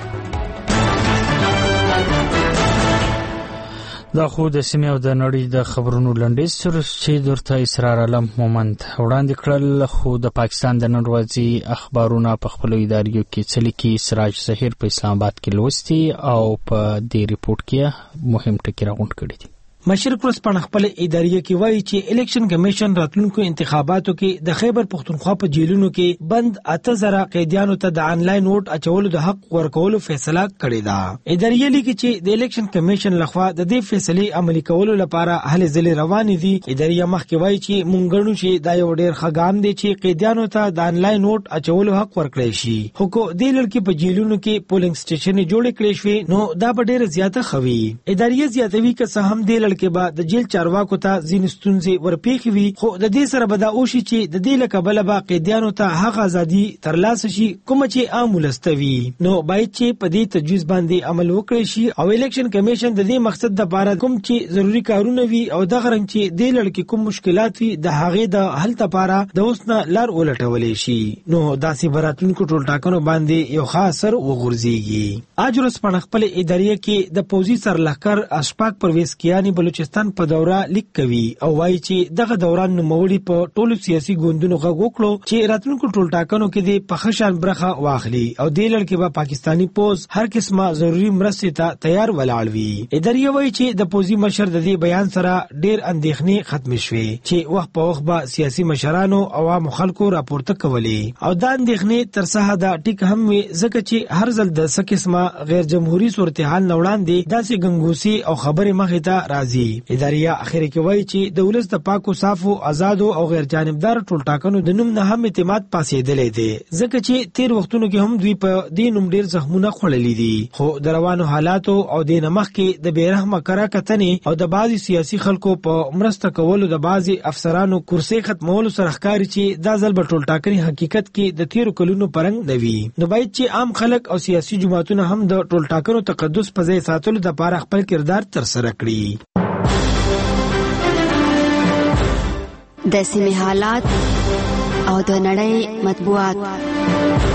دا خو د سیمې او د نړۍ د خبرونو لنډیز سره چې درته اسرار علم مومند وړاندې کړل. خو د پاکستان د نن ورځې اخبارونه په خپل اداریو کې چلیکي سراج ظهیر په اسلام آباد کې لوستي او په دې ریپورت کې مهم ټکي راغونډ کړي دي. مشرق ورځپاڼه خپل اداریه کې وایي چې الیکشن کمیشن راتلونکو انتخاباتو کې د خیبر پختونخوا په جیلونو کې بند 8000 قیدیانو ته د انلاین ووټ اچولو د حق ورکولو فیصله کړې ده. اداریه لیکي چې د الیکشن کمیشن لخوا د دې فیصلې عملي کولو لپاره هلې ځلې روانې دي. اداریه مخکې وایي چې مونږ ګڼو چې دا یو ډېر ښه ګام دی چې قیدیانو ته د انلاین ووټ اچولو حق ورکړی شي. خو کو دې لړ کې په جیلونو کې پولینګ سټیشن جوړ کړي شوی نو دا به ډېر زیاته خوي. اداریه زیاتوي که څه هم دې لړ کې به د جیل چارواکو ته ځینې ستونزې ورپېښې وي خو د دې سره به دا وشي چې د دې له کبله به قیدیانو ته هغه ازادي ترلاسه شي کومه چې عام ولسته وي. نو باید چې په دې تجویز باندې عمل وکړي شي او الیکشن کمیشن د دې مقصد لپاره کوم چې ضروری کارونه وي او دغه رنګ چې دې لړ کې کوم مشکلات وي د هغې د حل لپاره د اوس نه لار ولټولی شي. نو داسې به راتلونکو ټولټاکنو باندې یو ښه اثر وغورځېږي. آج ورځپاڼه خپل اداریه کې د پوځي سرلښکر اشفاق پرویز کیاني بلوچستان په دوره لیک کوي او وایي چې دغه دوران نوموړي په ټولو سیاسي ګوندونو غږ وکړو چې راتلونکو ټولټاکنو کې د په ښه شان برخه واخلي او دې لړ کې به پاکستاني پوځ هر قسمه ضروري مرستې ته تیار ولاړ وي. اداریه وایي چې د پوځي مشر د دې بیان سره ډېر اندېښنې ختمې شوې چې وخت په وخت به سیاسي مشرانو او عامو خلکو راپورته کولې او دا اندېښنې تر څه حده ټیک هم وي ځکه چې هر ځل د څه قسمه غیر جمهوري صورتحال نه وړاندې داسې ګنګوسې او خبرې مخې ته راځي. اداریه اخر کې وایي چې د ولس د پاکو صافو آزادو او غیر جانبدار ټولټاکنو د نوم نه هم اعتماد پاسېدلی دی ځکه چې تیر وختونو کې هم دوی په دې نوم ډېر زخمونه خوړلي دي. خو د روانو حالاتو او د نه مخکې د بېرحمه کره کتنې او د بعضې سیاسي خلکو په مرسته کولو د بعضې افسرانو کرسۍ ختمولو سره ښکاري چې دا ځل به ټولټاکنې حقیقت کې د تیرو کلونو په رنګ نه وي. نو باید چې عام خلک او سیاسي جماعتونه هم د ټولټاکنو تقدس په ځای ساتلو دپاره خپل کردار ترسره کړي. د سیمې حالات او د نړۍ مطبوعات.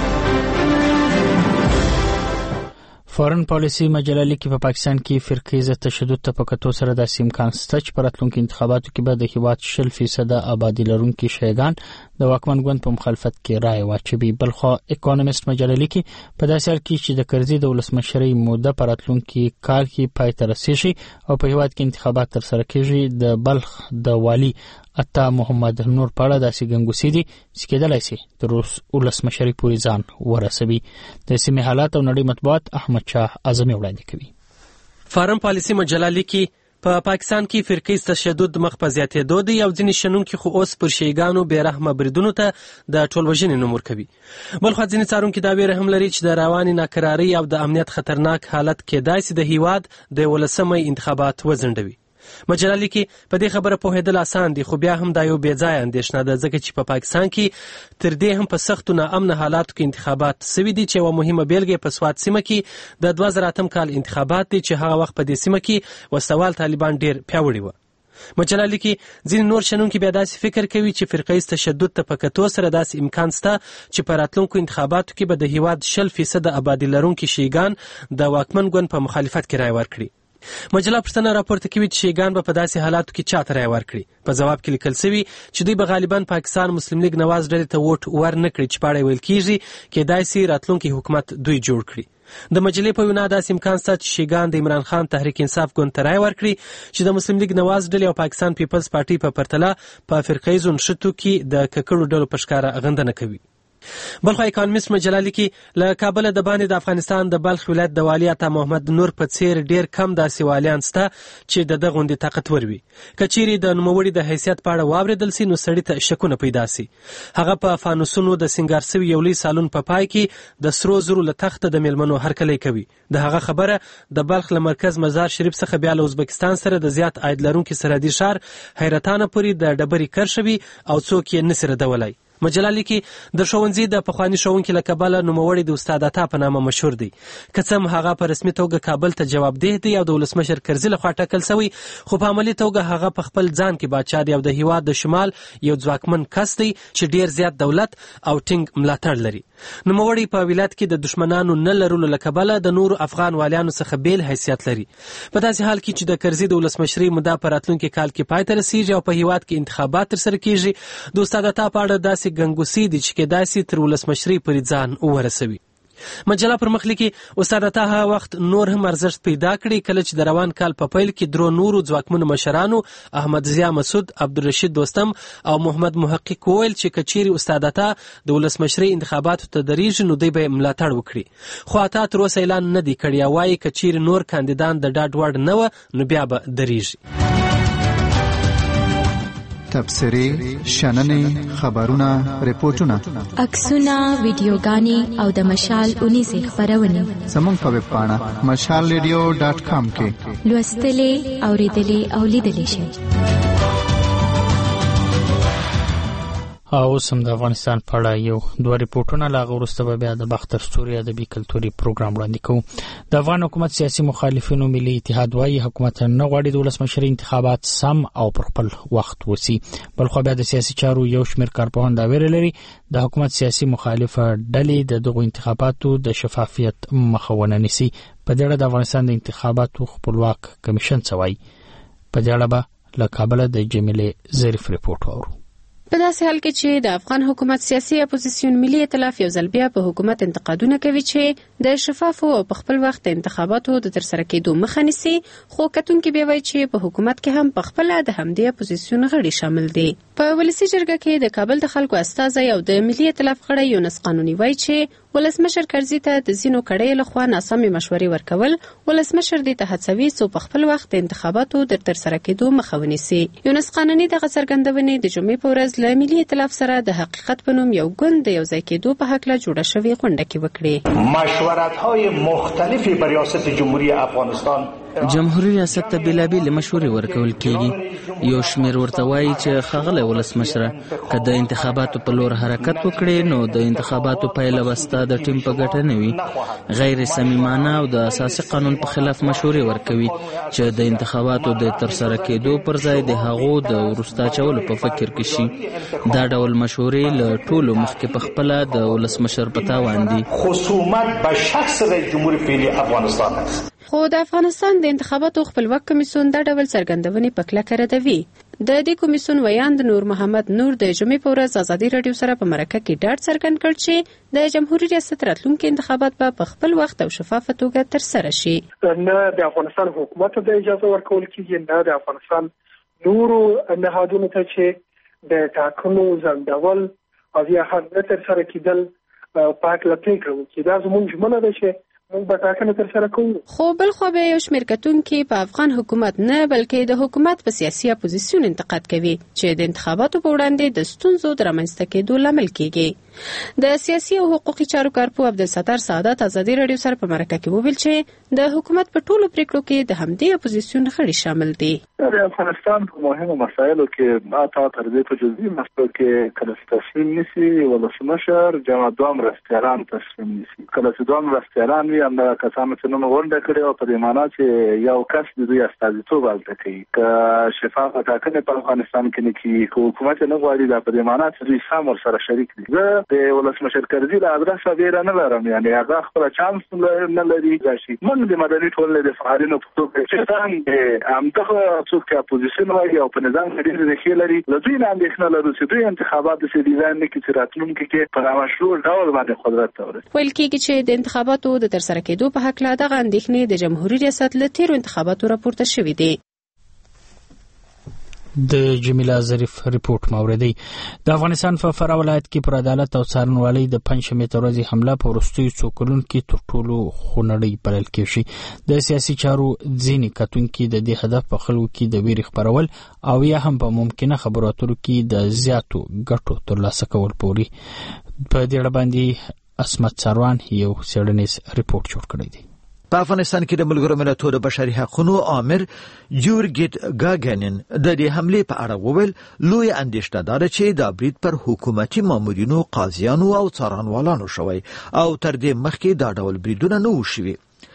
فارن پالیسی مجله لیکي په پاکستان کې فرقیزه تشدد ته په کتو سره د امکان شته چې په راتلونکو انتخاباتو کې به د هیواد 40% آبادي لرونکي شیعهګان د واکمن ګوند په مخالفت کې رائے واچوي. بلخو اکونومیست مجله لیکي په داسې حال کې چې د کرزي د ولسمشرۍ موده په راتلونکي کال کې پای ته رسیږي او په هیواد کې انتخابات ترسره کیږي د بلخ د والي عطا محمد نور په اړه داسې ګنګوسې دي چې کېدلی شي د ولسمشرۍ پورې ځان ورسوي. د سیمې حالات او نړۍ مطبوعات احمد شاه اعظمي وړاندې کوي. فارن پالیسی مجله لیکي په پاکستان کې فرقیز تشدد مخ په زیاتېدو دی او ځینې شنونکي خو اوس پر شیعهګانو بېرحمه بریدونو ته د ټولوژنې نوم ورکوي. بل خوا ځینې څارونکي دا ویره هم لري چې د روانې ناکرارۍ او د امنیت خطرناک حالت کېدای شي د هیواد د 11مې انتخابات وځنډوي. مجله لیکي په دې خبره پوهېدل اسان دي، خو بیا هم دا یو بېځایه اندېښنه ده، ځکه چې په پاکستان کې تر دې هم په سختو ناامنه حالاتو کې انتخابات سوي دي، چې یوه مهمه بیلګه په سوات سیمه کې د 2008 کال انتخابات دي، چې هغه وخت په دې سیمه کې وسوال طالبان ډېر پیاوړي وو. مجله لیکي ځینې نور شنونکي بیا داسې فکر کوي چې فرقیز تشدد ته په کتو سره داسې امکان شته چې په راتلونکو انتخاباتو کې به د هیواد 60% آبادي لرونکي شیعیګان د واکمن ګوند په مخالفت کې رای ورکړي. مجله پوښتنه راپورته کوي چې شیعیګان به په داسې حالاتو کې چاته رای ورکړي. په ځواب کې لیکل شوي چې دوی به غالبا پاکستان مسلم لیگ نواز ډلې ته ووټ ورنه کړي، چې په اړه ویل کېږي کېدای شي راتلونکي حکومت دوی جوړ کړي. د مجلې په وینا داسې امکان شته چې شیعیګان د عمران خان تحریک انصاف ګوند ته رای ورکړي، چې د مسلم لیگ نواز ډلې او پاکستان پیپلز پارټي په پرتله په فرقیزو نښتو کې د ککړو ډلو په ښکاره غندنه کوي. بلخو اکانومیست مجله لیکي له کابل د باندې د افغانستان د بلخ ولایت د والي عطا محمد نور په څیر ډیر کم داسې والیان شته چې د دغه غوندې طاقتور وي. که چیرې د نوموړي د حیثیت په اړه واورېدل سي نو سړي ته شکونه پیدا سي. هغه په فانوسونو د سینګار سوي یو لوی سالون په پای کې د سرو زرو له تخته د میلمنو هرکلی کوي. د هغه خبره د بلخ له مرکز مزار شریف څخه بیا له ازبکستان سره د زیات عاید لرونکي سرحدي ښار حیرتانه پورې د ډبرې کرښوي او څوک یې نسي ردولی. مجله لیکي د ښوونځي د پخواني ښوونکي له کبله نوموړی د استاد عطا په نامه مشهور دی. که څه هم هغه په رسمي توګه کابل ته جوابدeh دی او د ولسمشر کرزي لخوا ټاکل شوی، خو په عملي توګه هغه په خپل ځان کې باچا دی او د هیواد د شمال یو ځواکمن کس دی چې ډیر زیات دولت او ټینګ ملاتړ لري. نوموړی په ولایت کې د دشمنانو نه لرلو له کبله د نورو افغان والیانو څخه بیل حیثیت لري. په داسې حال کې چې د کرزي د ولسمشرۍ موده په راتلونکي کال کې پای ته رسیږي او په هیواد کې انتخابات ترسره کیږي، د استاد عطا په اړه داسې ګنګوسې دي چې کېدای شي تر ولسمشرۍ پورې ځان ورسوي. مجله پر مخ لیکي استاد عطا هغه وخت نور هم ارزښت پیدا کړي کله چې د روان کال په پیل کې درو نورو ځواکمنو مشرانو احمد ضیا مسعود، عبدالرشید دوستم او محمد محقق وویل چې که چیرې استاد عطا د ولسمشرۍ انتخاباتو ته درېږي نو دوی به ملاتړ وکړي. خو عطا تر اوسه اعلان نه دی کړی او وایي که چیرې نور کاندیدان د ډاډ وړ نه وه نو بیا به درېږي. تبصرې، شننې، خبرونه، ریپورتونه، عکسونه، ویډیوګانې او د مشال اونیزې خپرونې زموږ په ویب پاڼه mashalradio.com کې لوستلې، اوریدلې او لیدلې شئ. او سم د افغانستان په اړه یو دوه ریپورتونه لا غوښته به بیا د باختر ستوري ادبي کلتوري پروګرام وړاندې کوو. د افغان حکومت سیاسي مخالفینو ملي اتحاد وايي حکومت نه غواړي د ولسمشرۍ انتخابات سم او پر خپل وخت وسی. بل خو بیا د سیاسي چارو یو شمېر کارپوهان دا ویل لري د حکومت سیاسي مخالفه ډلې د دغو انتخاباتو د شفافیت مخه ونه نیسي. په دې اړه د افغانستان د انتخاباتو خپلواک کمیشن څه وایي. په دې اړه به له کابل د جمیلې ظریف ریپورت واورو. په داسې حال کې چې د افغان حکومت سیاسي اپوزیسیون ملي ائتلاف یو ځل بیا په حکومت انتقادونه کوي چې د شفافو او په خپل وخت انتخاباتو د ترسره کېدو مخه نیسي، خو کتونکي بیا وایي چې په حکومت کې هم په خپله د همدې اپوزیسیون غړي شامل دي. په ولسي جرګه کې د کابل د خلکو استازی او د ملي ائتلاف غړی یونس قانوني وایي چې ولسمشر کرزي ته د ځینو کړیو لخوا ناسمې مشورې ورکول ولسمشر دې ته هڅوي څو په خپل وخت د انتخاباتو د ترسره کېدو مخه ونیسي. یونس قانوني دغه څرګندونې د جمعې په ورځ له ملي ائتلاف سره د حقیقت په نوم یو ګوند د یوځای کېدو په هکله جوړه شوې غونډه کې وکړې. مشورت‌های مختلفی بر ریاست جمهوری افغانستان جمهوریت ریاست ته بیلابیل مشورې ورکول کېږي. یو شمېر ورته وایي چې ښاغلی ولسمشره که د انتخاباتو په لور حرکت وکړي نو د انتخاباتو پایله به ستا د ټیم په ګټه نه وي. غیر صمیمانه او د اساسي قانون په خلاف مشورې ورکوي چې د انتخاباتو د ترسره کېدو پر ځای د هغو د وروسته اچولو په فکر کې شي. دا ډول مشورې له ټولو مخکې په خپله د ولسمشر په تاوان دي. خصومت به شخص رئیس جمهور فعلی افغانستان است. خو د افغانستان د انتخاباتو خپلواک کمیسیون دا ډول څرګندونې په کلکه ردوي. د دې کمیسیون ویاند نور محمد نور د جمعې په ورځ ازادي راډیو سره په مرکه کې ډاډ څرګند کړ چې د جمهوریت ریاست راتلونکي انتخابات به په خپل وخت او شفافه توګه ترسره شي. نه د افغانستان حکومت ته اجازه ورکول کیږي، نه د افغانستان نورو نهادونو ته چې د ټاکنو ځنډول او یا هم نه ترسره کېدل پاک لپاره کوي چې دا زموږ ژمنه ده چې موږ به ټاکنې ترسره کوو. خو بل خو به یو شمېر کتونکي په افغان حکومت نه بلکې د حکومت په سیاسي اپوزیسیون انتقاد کوي چې د انتخاباتو په وړاندې د ستونزو د رامنځته کېدو لامل کیږي. د سیاسي او حقوقي چارو کارپو عبدالستار سعادت ازادي رادیو سره په مرکه کې وویل چې د حکومت په ټولو پریکړو کې د همدې اپوزیسیون غړي شامل دي. د افغانستان په مهمو مسایلو کې ماته تر دې په جزئي مسایلو کې کله تصمیم نیسي ولسمشر جمع دوام رستوران تصمیم نیسي. کله چې دوام رستوران وي هم کسانو چې نوم غونډه کړي او په دې معنی چې یو کس د دوی استازیتوب هلته کوي که شفاف ټاکنې په افغانستان کې نه کیږي که حکومت نه غواړي دا په دې معنی چې دوی سم ورسره شریک دي. زه د ولسمشر کرزي له ادرسه ویره نه لرم، یعنی هغه خپل چانس نه لري راشي. موږ د مدني ټولنې د فعالینو په توګه چې څنګه همدغه څوک چې اپوزیسیون وایي او په نظام کې ډېر ځای لري له دوی نه اندېښنه لرو چې دوی انتخابات د ډیزاین نه کې راتلونکي کې په نامشروع ډول باندې قدرت ته ورسوي. ویل کېږي چې د انتخاباتو د ترسره کېدو په هکله دغه اندېښنې د جمهوریت ریاست له تیرو انتخاباتو راپورته شوې دي. د جمیله ظریف ریپورت موردی. د افغانستان په فراه ولایت کې پر عدالت او څارنوالۍ د پنځمې ورځې حمله په وروستیو څو کلونو کې تر ټولو خونړۍ بلل کېږي. د سیاسي چارو ځینې کتونکي د دې هدف په خلکو کې د ویرې خپرول او یا هم په ممکنه خبرو اترو کې د زیاتو ګټو ترلاسه کول پوري. په دې اړه باندې اسمت سروان یو څېړنیز ریپورت جوړ کړی دی. په افغانستان کې د ملګرو ملتونو د بشري حقوقو آمر جورګیټ گاګانن د دې حملې په اړه وویل لوی اندېښنه ده چې دا برید پر حکومتي مامورینو، قاضیانو او څارنوالانو شوی او تر دې مخکې دا ډول بریدونه نه وشوي.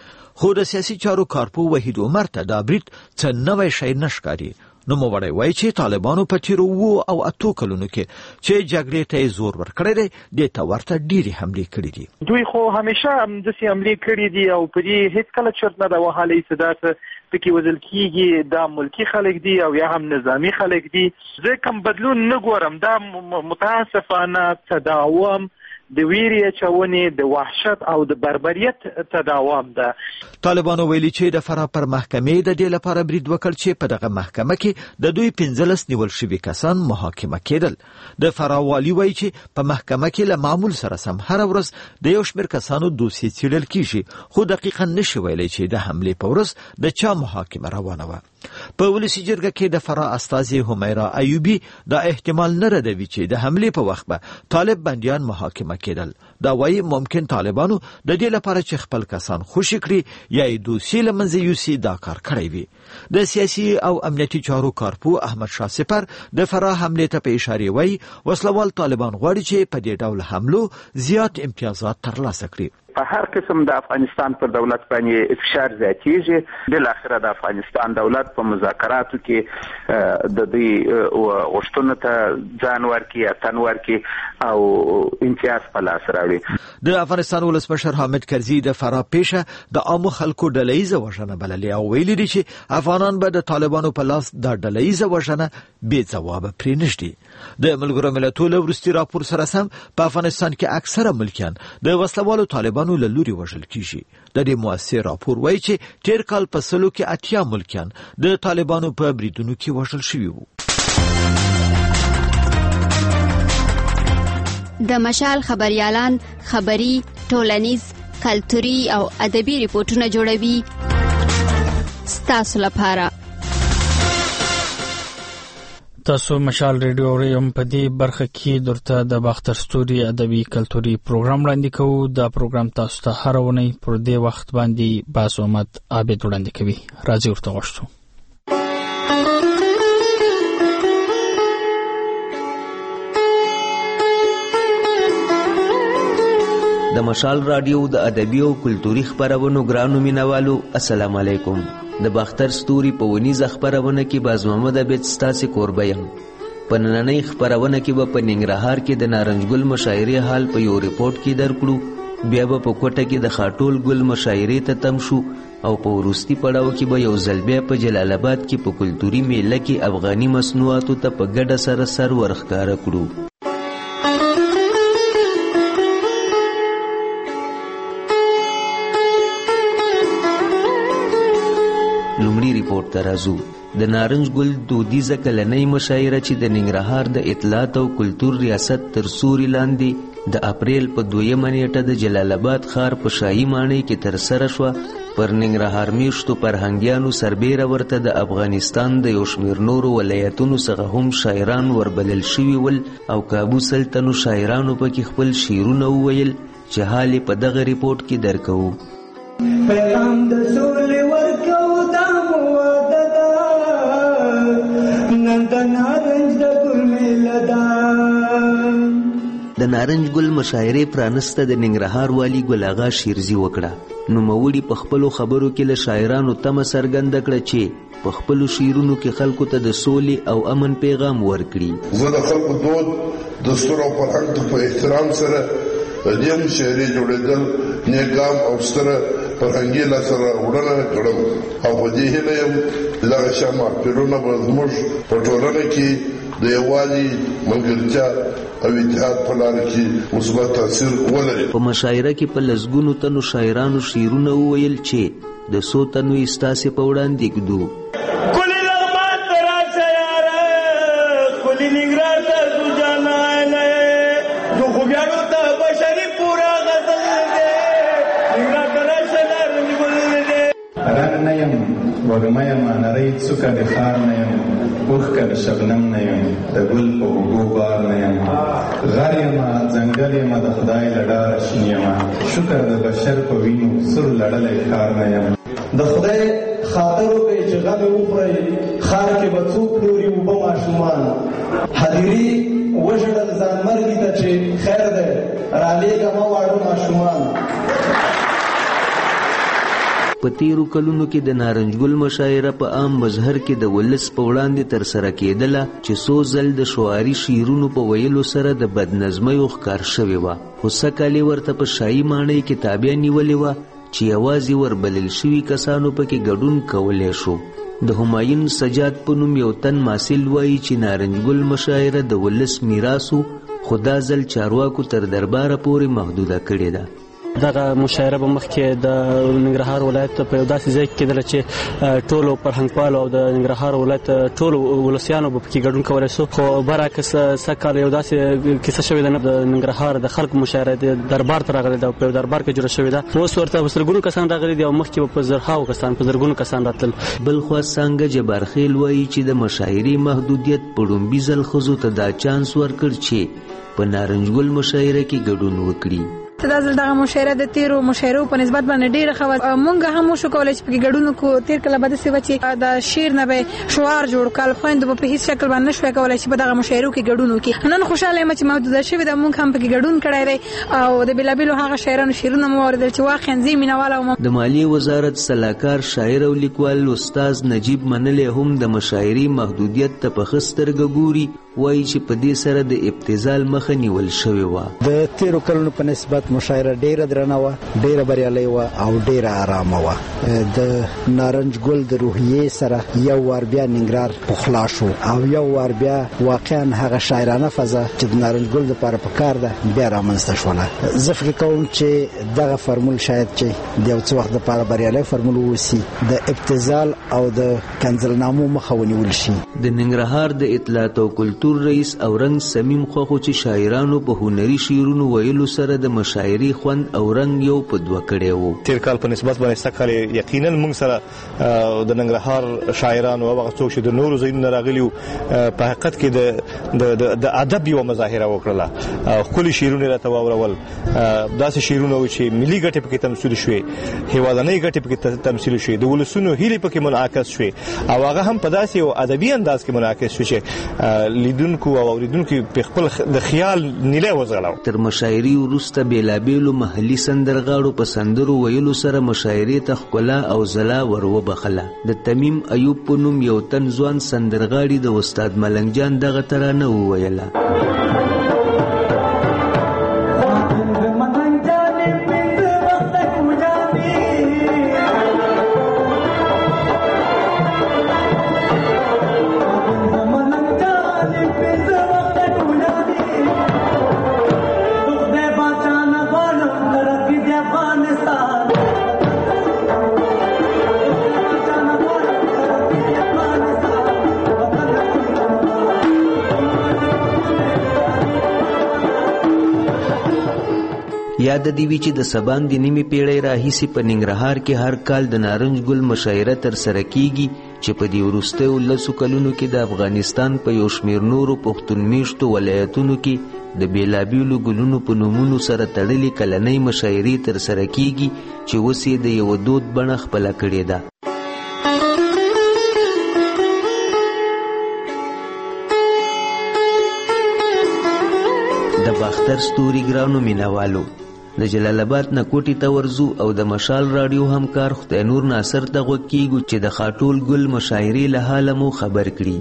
خو د سیاسي چارو کارپو وحید عمر ته دا برید څه نوی شی نه ښکاري. نو موړی وایي چې طالبانو په تیرو 7 او 8 کلونو کې چې جګړې ته زور ورکړی دی د ته ورته ډېرې حملې کړې دي. دوی خو همیشه همداسې حملې کړې دي او په دې هیڅ کله چرت نه ده وهلی چې داسې پکې وژل کېږي دا ملکي خلک دي او یا هم نظامي خلک دي. زه کوم بدلون نه ګورم، دا متاسفانه تداوم د ویرې اچونې د وحشت او د بربریت تداوم ده. طالبانو ویلي چې د فراه پر محکمې د دې لپاره برید وکړ چې په دغه محکمه کې د دوی 15 نیول شوي کسان محاکمه کېدل. د فراه والي وایي چې په محکمه کې له معمول سره سم هر ورځ د یو شمېر کسانو دوسیې څېړل کېږي، خو دقیقا نشي ویلی چې د حملې په ورځ د چا محاکمه روانه وه. په ولسي جرګه کې د فراه استازي همیرا ایوبي دا احتمال نه ردوي چې د حملې په وخت به طالب بندیان محاکمه کېدل. دا وایي ممکن طالبانو د دې لپاره چې خپل کسان خوشي کړي یا یې دوسیې له منځه یوسي دا کار کړی وي. د سیاسي او امنیتي چارو کارپو احمد شاه سپر د فراه حملې ته په اشاره وایي وسلوال طالبان غواړي چې په دې ډول حملو زیات امتیازات ترلاسه کړي. په هر قسم د افغانستان پر دولت باندې فشار زیاتېږي. بل اخره د افغانستان دولت په مذاکراتو کې د دوی غوښتنو ته ځان ورکړي، اتن ورکړي او امتیاز په لاس راوړي. د افغانستان ولسمشر حامد کرزي د فراه پیښه د عامو خلکو ډلهییزه وژنه بللې او ویلي دي چې افغانان به د طالبانو په لاس د ډلهییزه وژنه بې ځوابه پرې نږدي. د ملګرو ملتونو وروستي راپور سره سم په افغانستان کې اکثره ملکیان د وسلوالو طالبانو له لوري وژل کیږي. د دې مؤثر راپور وایي چې تیر کال په سلو کې 80 ملکیان د طالبانو په بریدونو کې وژل شوي وو. د مشال خبريالان خبري، ټولنیز، کلتوري او ادبي ریپورتونه جوړوي ستاسو لپاره. تاسو مشال ریډیو اورئ. په دې برخه کې درته د باختر ستوري ادبي کلتوري پروګرام وړاندې کوو. دا پروګرام تاسو ته هر اونۍ پر دې وخت باندې باسمت عابد وړاندې کوي. راځي ورته غوښتو. د مشال رادیو د ادبي او کلتوري خبرونو ګرانو مینوالو السلام علیکم. د باختر ستوري په ونیزه خبرونه کې باز محمد عبد ستاسو کوربه یم. په نننۍ خبرونه کې به په ننګرهار کې د نارنج ګل مشاعرې حال په یو ریپورت کې درکړو. بیا به په کوټه کې د خاټول ګل مشاعرې ته تم شو او په وروستي پړاو کې به یو ځل بیا په جلال آباد کې په کلتوري میله کې افغاني مصنوعاتو ته په ګډه سره سر ورښکاره کړو. لومړی ریپورت ته راځو. د نارنج ګل دودیزه کلنۍ مشاعره چې د ننګرهار د اطلاعات او کلتور ریاست تر سوري لاندې د اپریل په 2 نیټه د جلال آباد ښار په شاهي ماڼۍ کې ترسره شوه. پر ننګرهار میشتو فرهنګیانو سربیره ورته د افغانستان د یو شمېر نورو ولایتونو څخه هم شاعران وربلل شوي ول او کابو سلطنو شاعرانو پکې خپل شعرونه وویل چې حال په دغه ریپورت کې درکوو. پیغام د سولې ورکو دا مواده ده نن د نارنج د ګل میله ده. د نارنج ګل مشاعرې پرانسته د ننګرهار والي ګل اغا شیرزي وکړه. نوموړي په خپلو خبرو کې له شاعرانو تمه څرګنده کړه چې په خپلو شعرونو کې خلکو ته د سولې او امن پیغام ورکړي. زه د خلکو دود، دستور او فرهنګ ته په احترام سره د دې مشاعرې جوړېدل نیکام او ستره فرهنګي لاسره وړاندې کړم او په دې هیله یم دغه شمه پیرونه به زموږ په ټولنه کې د یووالي، ملګرتیا او اتحاد په لاره کې مثبت تاثیر ولري. په مشاعره کې په لسګونو تنو شاعرانو شعرونه وویل چې د څو تنو یې ستاسې په وړاندې ږدو. وږمه یم نرۍ څوکه د ښار نه یم، اوښکه د شبنم نه یم، د ګل په اوږو بار نه یم، غر یم ځنګل یم د خدای له ډاره شین یم، شکر د بشر په وینو سور لړلی ښار نه یم. د خدای خاطر وکړئ چې غمې وخورئ، ښار کې به څوک پلوري اوبه ماشومان، هدیرې وژړل ځانمرګي ته چې خیر دی رالېږه مه واړه ماشومان. په تیرو کلونو کې د نارنج ګل مشاعره په عام مظهر کې د ولس په وړاندې ترسره کېدله چې څو ځل د شعاري شعرونو په ویلو سره د بدنظمیو ښکار شوې وه، خو سږکال ورته په شاهي ماڼۍ کې تابع نیولې وه چې یوازې وربلل شوي کسانو پکې ګډون کولی شو. د همایون سجاد په نوم یو تن محصل وایي چې نارنج ګل مشاعره د ولس میراث و، خو دا ځل چارواکو تر درباره پورې محدوده کړې ده. دغه مشاعره به مخکې د ننګرهار ولایت په یو داسې ځای کې کېدله چې ټولو فرهنګپالو او د ننګرهار ولایت ټولو ولسیانو به پکې ګډون کولی شو، خو برعکس سږکال یو داسې کیسه شوې ده د ننګرهار د خلکو مشاعره د دربار ته راغلې ده، په یو دربار کې جوړه شوې ده. اوس ورته په سلګونو کسان راغلي دي او مخکې به په زرهاو کسان، په زرګونو کسان راتلل. بلخوا څانګه جبارخیل وایي چې د مشاعرې محدودیت په لومبي ځل ښځو ته دا چانس ورکړ چې په نارنج ګل مشاعره کې ګډون وکړي. دا ځل دغه مشاعره د تیرو مشاعرو په نسبت باندې ډېره ښه وه. مونږ هم وشو کولی چې پکې ګډون وکړو. تېر کله به داسې وه چې د شعر نه به شعار جوړ کړل، خویندو به په هېڅ شکل باندې نه شوی کولی چې په دغه مشاعرو کې ګډون وکړي. نن خوشحاله یم چې محدوده شوې ده، مونږ هم پکې ګډون کړی دی او د بېلابېلو هغه شاعرانو شعرونه مو واورېدل چې واقعا زه یې مینهواله وم. د مالیې وزارت سلاکار شاعر او لیکوال استاد نجیب منلی هم د مشاعرې محدودیت ته په ښه سترګه ګوري. وایي چې په دې سره د ابتذال مخه نیول شوې وه. د تیرو کلونو په نسبت مشاعره ډېره درنه وه، ډېره بریالۍ وه او ډېره آرامه وه. د نارنج ګل د روحیې سره یو وار بیا ننګرهار پخلا شو او یو وار بیا واقعا هغه شاعرانه فضا چې د نارنج ګل دپاره پکار ده بیا رامنځته شوله. زه فکر کوم چې دغه فرمول شاید چې د یو څه وخت دپاره بریالی فرمول واوسي، د ابتذال او د کنځلنامو مخه ونیول شي. د ننګرهار د اطلاعات او کلتور رئیس اورنګ سمیم خوخو چې شاعرانو په هنري شعرونو ویلو سره د مشاعرې خوند اورنګ یو په دوه کړی و. تیر کال په نسبت باندې سږکال یقینا موږ سره د ننګرهار شاعرانو او هغه څوک چې د نورو ځایونو نه راغلي وو په حقیقت کې د ادب یوه مظاهره وکړله. ښکلي شعرونه یې راته واورول، داسې شعرونه وو چې ملي ګټې پکې تمثیل شوې، هېوادنۍ ګټې پکې تمثیل شوې، د ولسونو هیلې پکې منعکس شوې او هغه هم په داسې یو ادبي انداز کې منعکس شو چې لیدونکو او اوریدونکو په خپل د خیال نیله وزغلاو. تر مشاعرې وروسته بېلابېلو محلي سندرغاړو په سندرو ویلو سره مشاعرې ته ښکلا او ځلا ور وبخله. د تمیم ایوب په نوم یو تن ځوان سندرغاړي د استاد ملنګ جان دغه ترانه وویله. یاد دی وی چې د سبان د نیمه پیړۍ راهیسې په ننګرهار کې هر کال د نارنج ګل مشاعره تر سره کیږي چې په دې وروستیو 10 کلونو کې د افغانستان په یو شمېر نورو پښتون میشتو ولایتونو کې د بیلابیلو ګلونو په نومونو سره تړلې کلنۍ مشاعرې تر سره کیږي چې اوس یې د یو دود بڼه خپله کړې ده. د باختر ستوري ګرانو مینوالو، د جلال آباد نه کوټې ته ورځو او د مشال راډیو همکار خدای نور ناصر ته غوږ کیږو چې د خاټول ګل مشاعرې له حاله مو خبر کړي.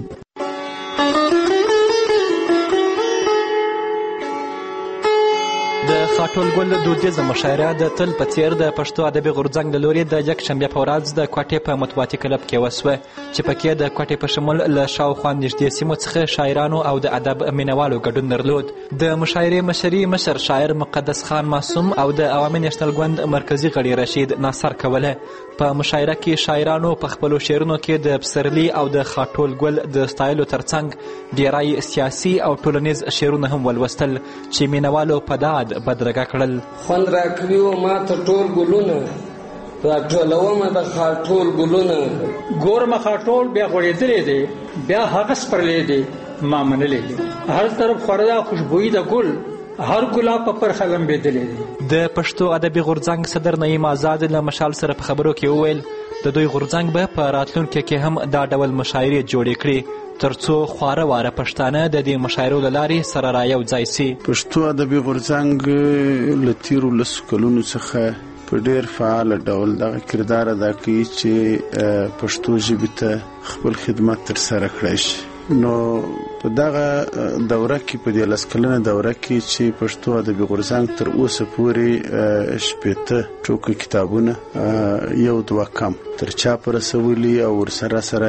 د خاټول ګل دودیزه مشاعره د تل په څیر د پښتو ادبي غورځنګ له لوري د یکشنبې په ورځ د کوټې په مطبوعاتي کلب کې وسوه چې پکې د کوټې په شمول له شاوخوا نږدې سیمو څخه شاعرانو او د ادب مینوالو ګډون درلود. د مشاعرې مشري مشر شاعر مقدس خان معصوم او د عوامي نیشنل ګوند مرکزی غړي رشید ناصر کوله. په مشاعره کې شاعرانو په خپلو شعرونو کې د پسرلي او د خاټول ګل د ستایلو ترڅنګ ډیری سیاسي او ټولنیز شعرونه هم ولوستل چې مینوالو په داد بدرګه کړل. خوند راکوي و ما ته ټول ګلونه راټولومه د خاټول ګلونه، ګورمه خاټول بیا غوړېدلی دی بیا هغه سپرلی دی ما منلی دی، هر طرف خورده خوشبویي د ګل هر ګلاب په پرخه لمبېدلی دی. د پښتو ادبي غورځنګ صدر نعیم آزاد له مشال سره په خبرو کې وویل د دوی غورځنګ به په راتلونکي کې هم دا ډول مشاعرې جوړې کړي ترڅو خواره واره پښتانه د دې مشاعرو له لارې سره رايو ځای سي. پښتو ادبي غورځنګ له تیرو 10 کلونو څخه په ډېر فعال ډول دغه کردار ادا کوي چې پښتو ژبې ته خپل خدمت ترسره کړی شي. نو په دغه دوره کې په دې 10 کلنه دوره کې چې پښتو ادبي غورځنګ تر اوسه پورې 80 ټوکه کتابونه یو دوه کم تر چاپ رسولي او ورسره سره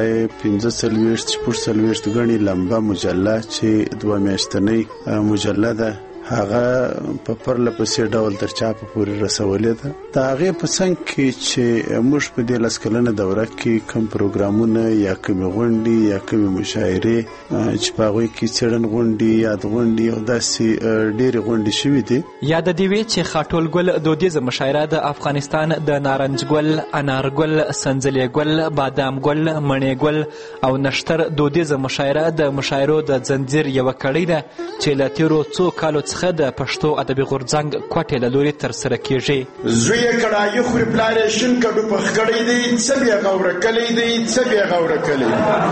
45 غني لمبه مجله چې 2 میاشتنۍ مجله ده هغه په پرله پسې ډول تر چاپ پورې رسولې ده. د هغې په څنګ کې چې موږ په دې 10 کلنه دوره کې کوم پروګرامونه یا کومې غونډې یا کومې مشاعرې چې په هغوی کې څېړن غونډې یاد غونډې او داسې ډېرې غونډې شوي دي. یاد دې وي چې خاټول ګل دودیزه مشاعره د افغانستان د نارنج ګل، انار ګل، سنځلې ګل، بادام ګل، مڼې ګل او نشتر دودیزه مشاعره د مشاعرو د زنځیر یوه کړۍ ده چې له تېرو څو کالو څخه د پښتو ادبي غورځنګ کوټې له لوري ترسره کیږي. زوی یې کړایي خوري پلار یې شین کډو پخ کړی دی څه بیا غوره کلی دی څه بیا غوره کلی.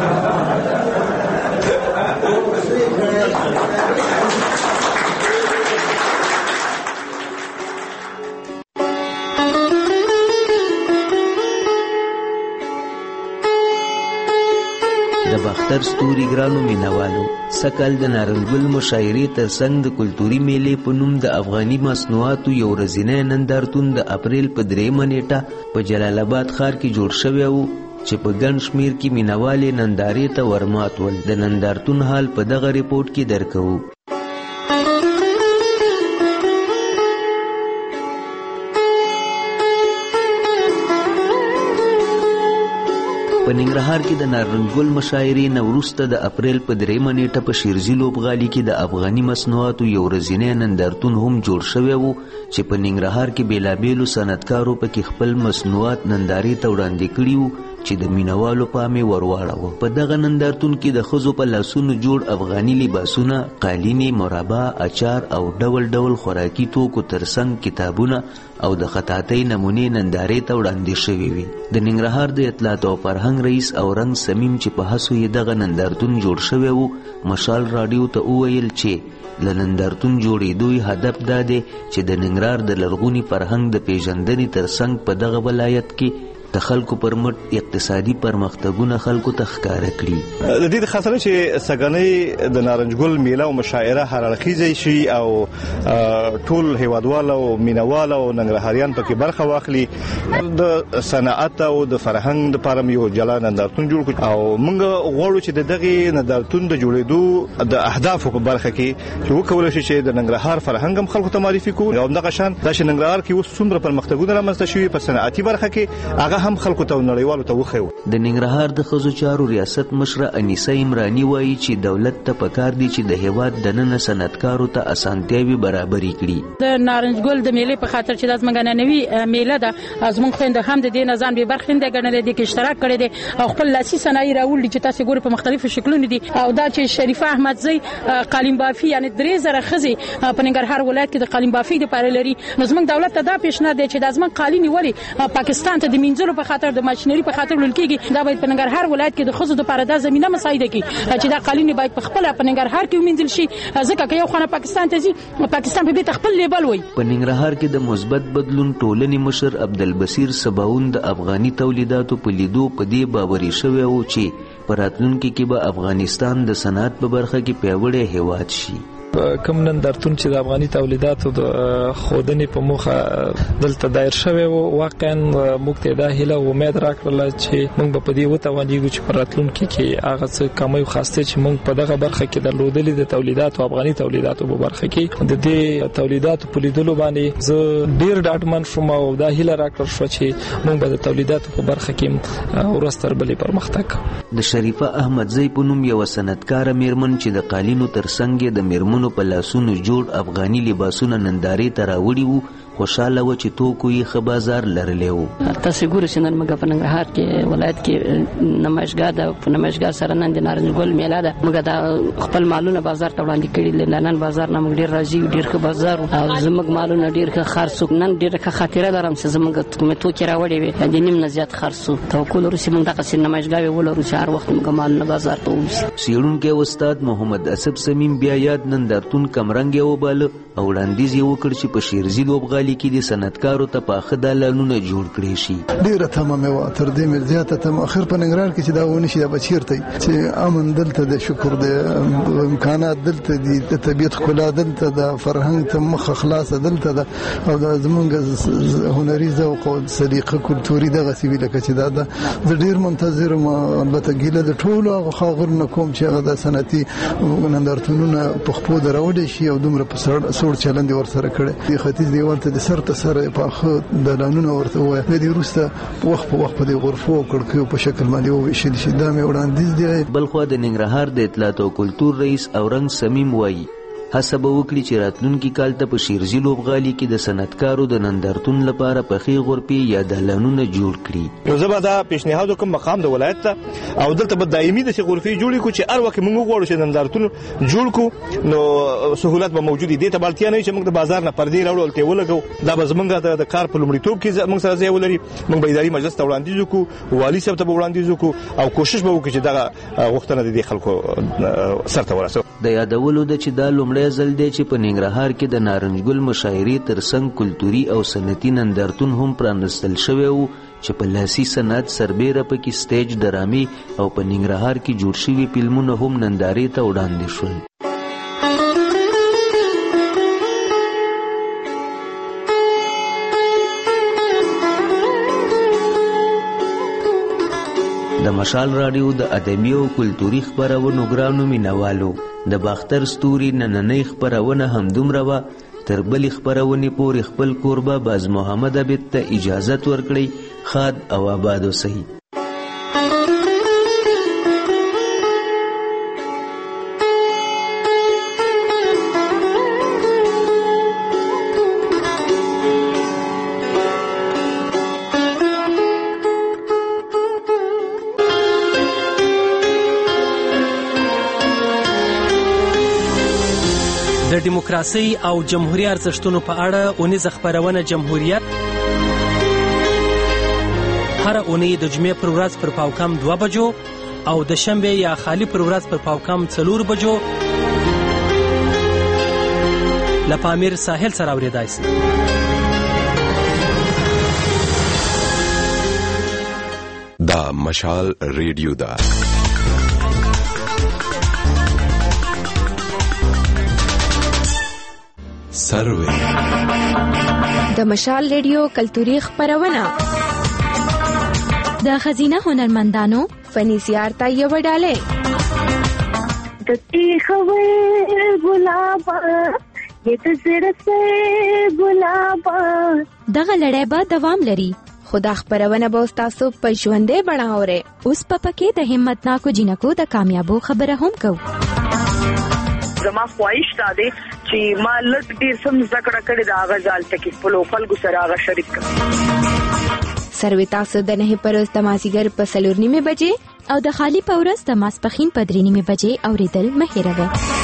د باختر ستوري ګرانو مینوالو، سکل د نارنجګل مشاعرې ترڅنګ د کلتوري میلې په نوم د افغاني مصنوعاتو یو ورځنی نندارتون د اپریل په 3 نیټه په جلال آباد ښار کې جوړ شوی و چې په ګڼ شمیر کې مینوالې نندارې ته ورمات ول. د نندارتون حال په دغه ریپورت کې درکوو. په ننګرهار کې د نارنجګل مشاعرې نه وروسته د اپریل په 3 نیټه په شیرزي لوبغالي کې د افغاني مصنوعاتو یو ورځنی نندارتون هم جوړ شوی و چې په ننګرهار کې بیلابیلو صنعتکارو پکې خپل مصنوعات نندارې ته وړاندې کړي وو چې د مینوالو پام یې ورواړاوه. په دغه نندارتون کې د ښځو په لاسونو جوړ افغاني لباسونه، قالینې، مربا، اچار او ډول ډول خوراکي توکو ترڅنګ کتابونه او د خطاطۍ نمونې نندارې ته وړاندې شوې وي. د ننګرهار د اطلاعات او فرهنګ رئیس او رنګ سمیم چې په هڅو یې دغه نندارتون جوړ شوی و مشال راډیو ته وویل چې له نندارتون جوړېدو هدف دا دی چې د ننګرهار د لرغوني فرهنګ د پیژندنې ترڅنګ په دغه ولایت کې د خلکو پر مټ اقتصادي پرمختګونه خلکو ته ښکاره کړي. د دې خاطر چې سګنۍ د نارنجګل میله او مشاعره هر اړخیزه شي او ټول هیوادوالو او مینوالو او ننګرهاریان پکې برخه واخلي. د صنعت او د فرهنګ لپاره یو جلا نندارتون جوړ کړ او موږ غواړو چې دغه نندارتون د جوړېدو د اهدافو په برخه کې چې وکول شي چې د ننګرهار فرهنګ هم خلکو ته معرفي کوو او دغه شان د ننګرهار کې اوس څومره پرمختګونه رامنځته شوي په صنعتي برخه کې هغه هم خلکو ته نړیوالو ته وخیو. د ننګرهار د ښځو چارو ریاست مشره انیسه عمراني وایي چې دولت ته پکار دی چې د هیواد دننه صنعتکارو ته اسانتیاوي برابرې کړي. د نارنج ګل د میلې په خاطر چې د زموږ نننوي میله ده زموږ خويند هم د دې نظام به برخنده ګڼل دي کې اشتراک کړی دي او خپل لاسي صنایع راوړي چې تاسو ګورئ په مختلفو شکلونو دي او دا چې شریفه احمدزی قالین بافي یعنی 3000 خزي په ننګرهار ولایت کې د قالین بافي د پاره لري. نو زموږ دولت ته دا پیشنهاد دی چې د زموږ قالین ولی پاکستان ته د منځلو په خاطر د ماشينري په خاطر لکېږي دا باید په ننګرهار ولایت کې د خزو د پاره د زمينه مساعده کی چې دا قالین باید په خپل په ننګرهار کې ومنځل شي ځکه چې یو خانه پاکستان ته ځي پاکستان په دې خپل لیبل وای. په ننګرهار کې د مثبت بدلون ټولنې مشر عبدالبصیر سباون د افغاني تولیداتو په لیدو په دې باوري شوی و چې په راتلونکي کې به افغانستان د صنعت په برخه کې پیاوړی هیواد شي. کوم نندارتون چې د افغاني تولیداتو د خودنې په موخه دلته دایر شوی و واقعا موږ ته دا هیله او امید راکړل چې موږ به په دې وتوانیږو چې په راتلونکي کې هغه څه کمی خواسته چې موږ په دغه برخه کې درلودلې د تولیداتو افغاني تولیداتو په برخه کې د دې تولیداتو په لیدلو باندې زه ډیر ډاډمن شوم او دا هیله راکړل شو چې موږ به د تولیداتو په برخه کې ورستر بلې پرمختګ کوو. د شریفه احمدزی په نوم یو صنعتکار میرمن چې د قالینو ترڅنګ د میرمنو په لاسونو جوړ افغاني لباسونه نندارې ته راوړي وو خوشاله و چې توکو یې ښه بازار لرلی و. تاسو ګورئ چې نن موږ په ننګرهار کې ولایت کې نمایشګاه ده په نمایشګاه سره نن د نارنج ګل میله ده موږ دا خپل مالونه بازار ته وړاندې کړي نن بازار نه موږ ډیر راځي ډیر ښه بازار او زموږ مالونه ډیر ښه خرڅ نن ډیر ښه خاطره لرم چې زموږ کومه توکي راوړي وي د نیم نه زیات خرڅ توکل روسي موږ دغه نمایشګاه ولرو چې هر وخت موږ مالونه بازار ته وځي. سیړونکو استاد محمد اسب سمیم بیا یاد نندارتون کمرنګ یو بل او وړاندیز یې وکړ چې په شیرزي لوبغالي کې د صنعتکارو ته پاخه دالانونه جوړ کړي شي. ډیره تمه مې و تر دې مې زیاته تمه اخر په ننګرهار کې چې دا ونی شي دا بچیرته چې امن دلته د شکر د امکانات دلته دي د طبيعت ښکلا دلته د فرهنګ ته مخ خلاص دلته ده او د زمونږ هنري ذوق او سلیقه کلتوري دغه سی لکه چې دا ډیر منتظر ما البته ګیله د ټولو هغه خاغرونه کوم چې هغه د صنعتي نندارتونونه په خپل دراوړي شي او دومره په سوړ چلند ورسره کړي د ختیځ دیوال ته د سر ته سره په دلانونه ورته وای د دې روسته وخت په وخت په دې غرفو کړکیو په شکل باندې وشل شي دا مې وړاندیز دی. بلخو د ننګرهار د اطلاعات او کلتور رئیس اورنګ سمیم وایي هڅه به وکړي چې راتلونکي کال ته په شیرزي لوبغالي کې د صنعتکارو د نندارتون لپاره پخې غرفې یا دالانونه جوړ کړي. نو زه به دا پیشنهاد کوم مقام د ولایت ته او دلته به دایمي د غرفې جوړې کو چې هر وخت موږ غواړو چې نندارتون جوړ کو نو سہولت به موجود دي ته بلتیا نه چې موږ د بازار نه پردې راوړل ته ولګو دا به زمونږ د کار په لومړیتوب کې موږ سره ځای ولري موږ به اداري مجلس ته وړاندیز وکړو والي صاحب ته وړاندیز وکړو او کوشش به وکړو چې دا غوښتنه د خلکو سره ورسو. د یادولو د چې دا لومړی ځل دی چې په ننګرهار کې د نارنج ګل مشاعرې ترڅنګ کلتوري او صنعتي نندارتون هم پرانستل شوی و چې په لاسي صنعت سربیره پکې سټیج ډرامې او په ننګرهار کې جوړ شوي فلمونه هم نندارې ته وړاندې شول. د مشال رادیو د ادبي او کلتوري خبرونو ګرانو مینوالو د باختر ستوري نننۍ خبرونه همدومره وه تر بلې خبرونې پورې خپل کوربه باز محمد عبید ته اجازت ورکړئ ښاد او آباد اوسئ. د دیموکراسي او جمهوریت ارزښتونو په اړه اونیزه خبرونه جمهوریت هر اونۍ د جمعې پر ورځ پر پاوکم 2 بجو او د شنبه یا خالی پر ورځ پر پاوکم 4 بجو لپامیر ساحل سره اوریدای شي. دا مشال ریډیو دا سروي د مشال ریډیو کلتوري خبرونه د خزینه هنرمندانو فني زیارت یو ډاله د تیخوي ګلابا یت زړه سه ګلابا دغه لړۍ به دوام لري خدا خبرونه به تاسو په ژوندې بڼه اورئ. اوس په پکې د همتناکو جنکو د کامیابو خبره هم کوو. زما خواهش ده چې ما لږ ډیر سم ذکر کړی دا غزال تکي په لوکل ګو سره هغه شریک کړم. سروي تاسو د نه پرز د مازیګر په 4:30 بجې او د خالی پورز د ماسپخین په 3:30 بجې اوریدل مه هېروئ.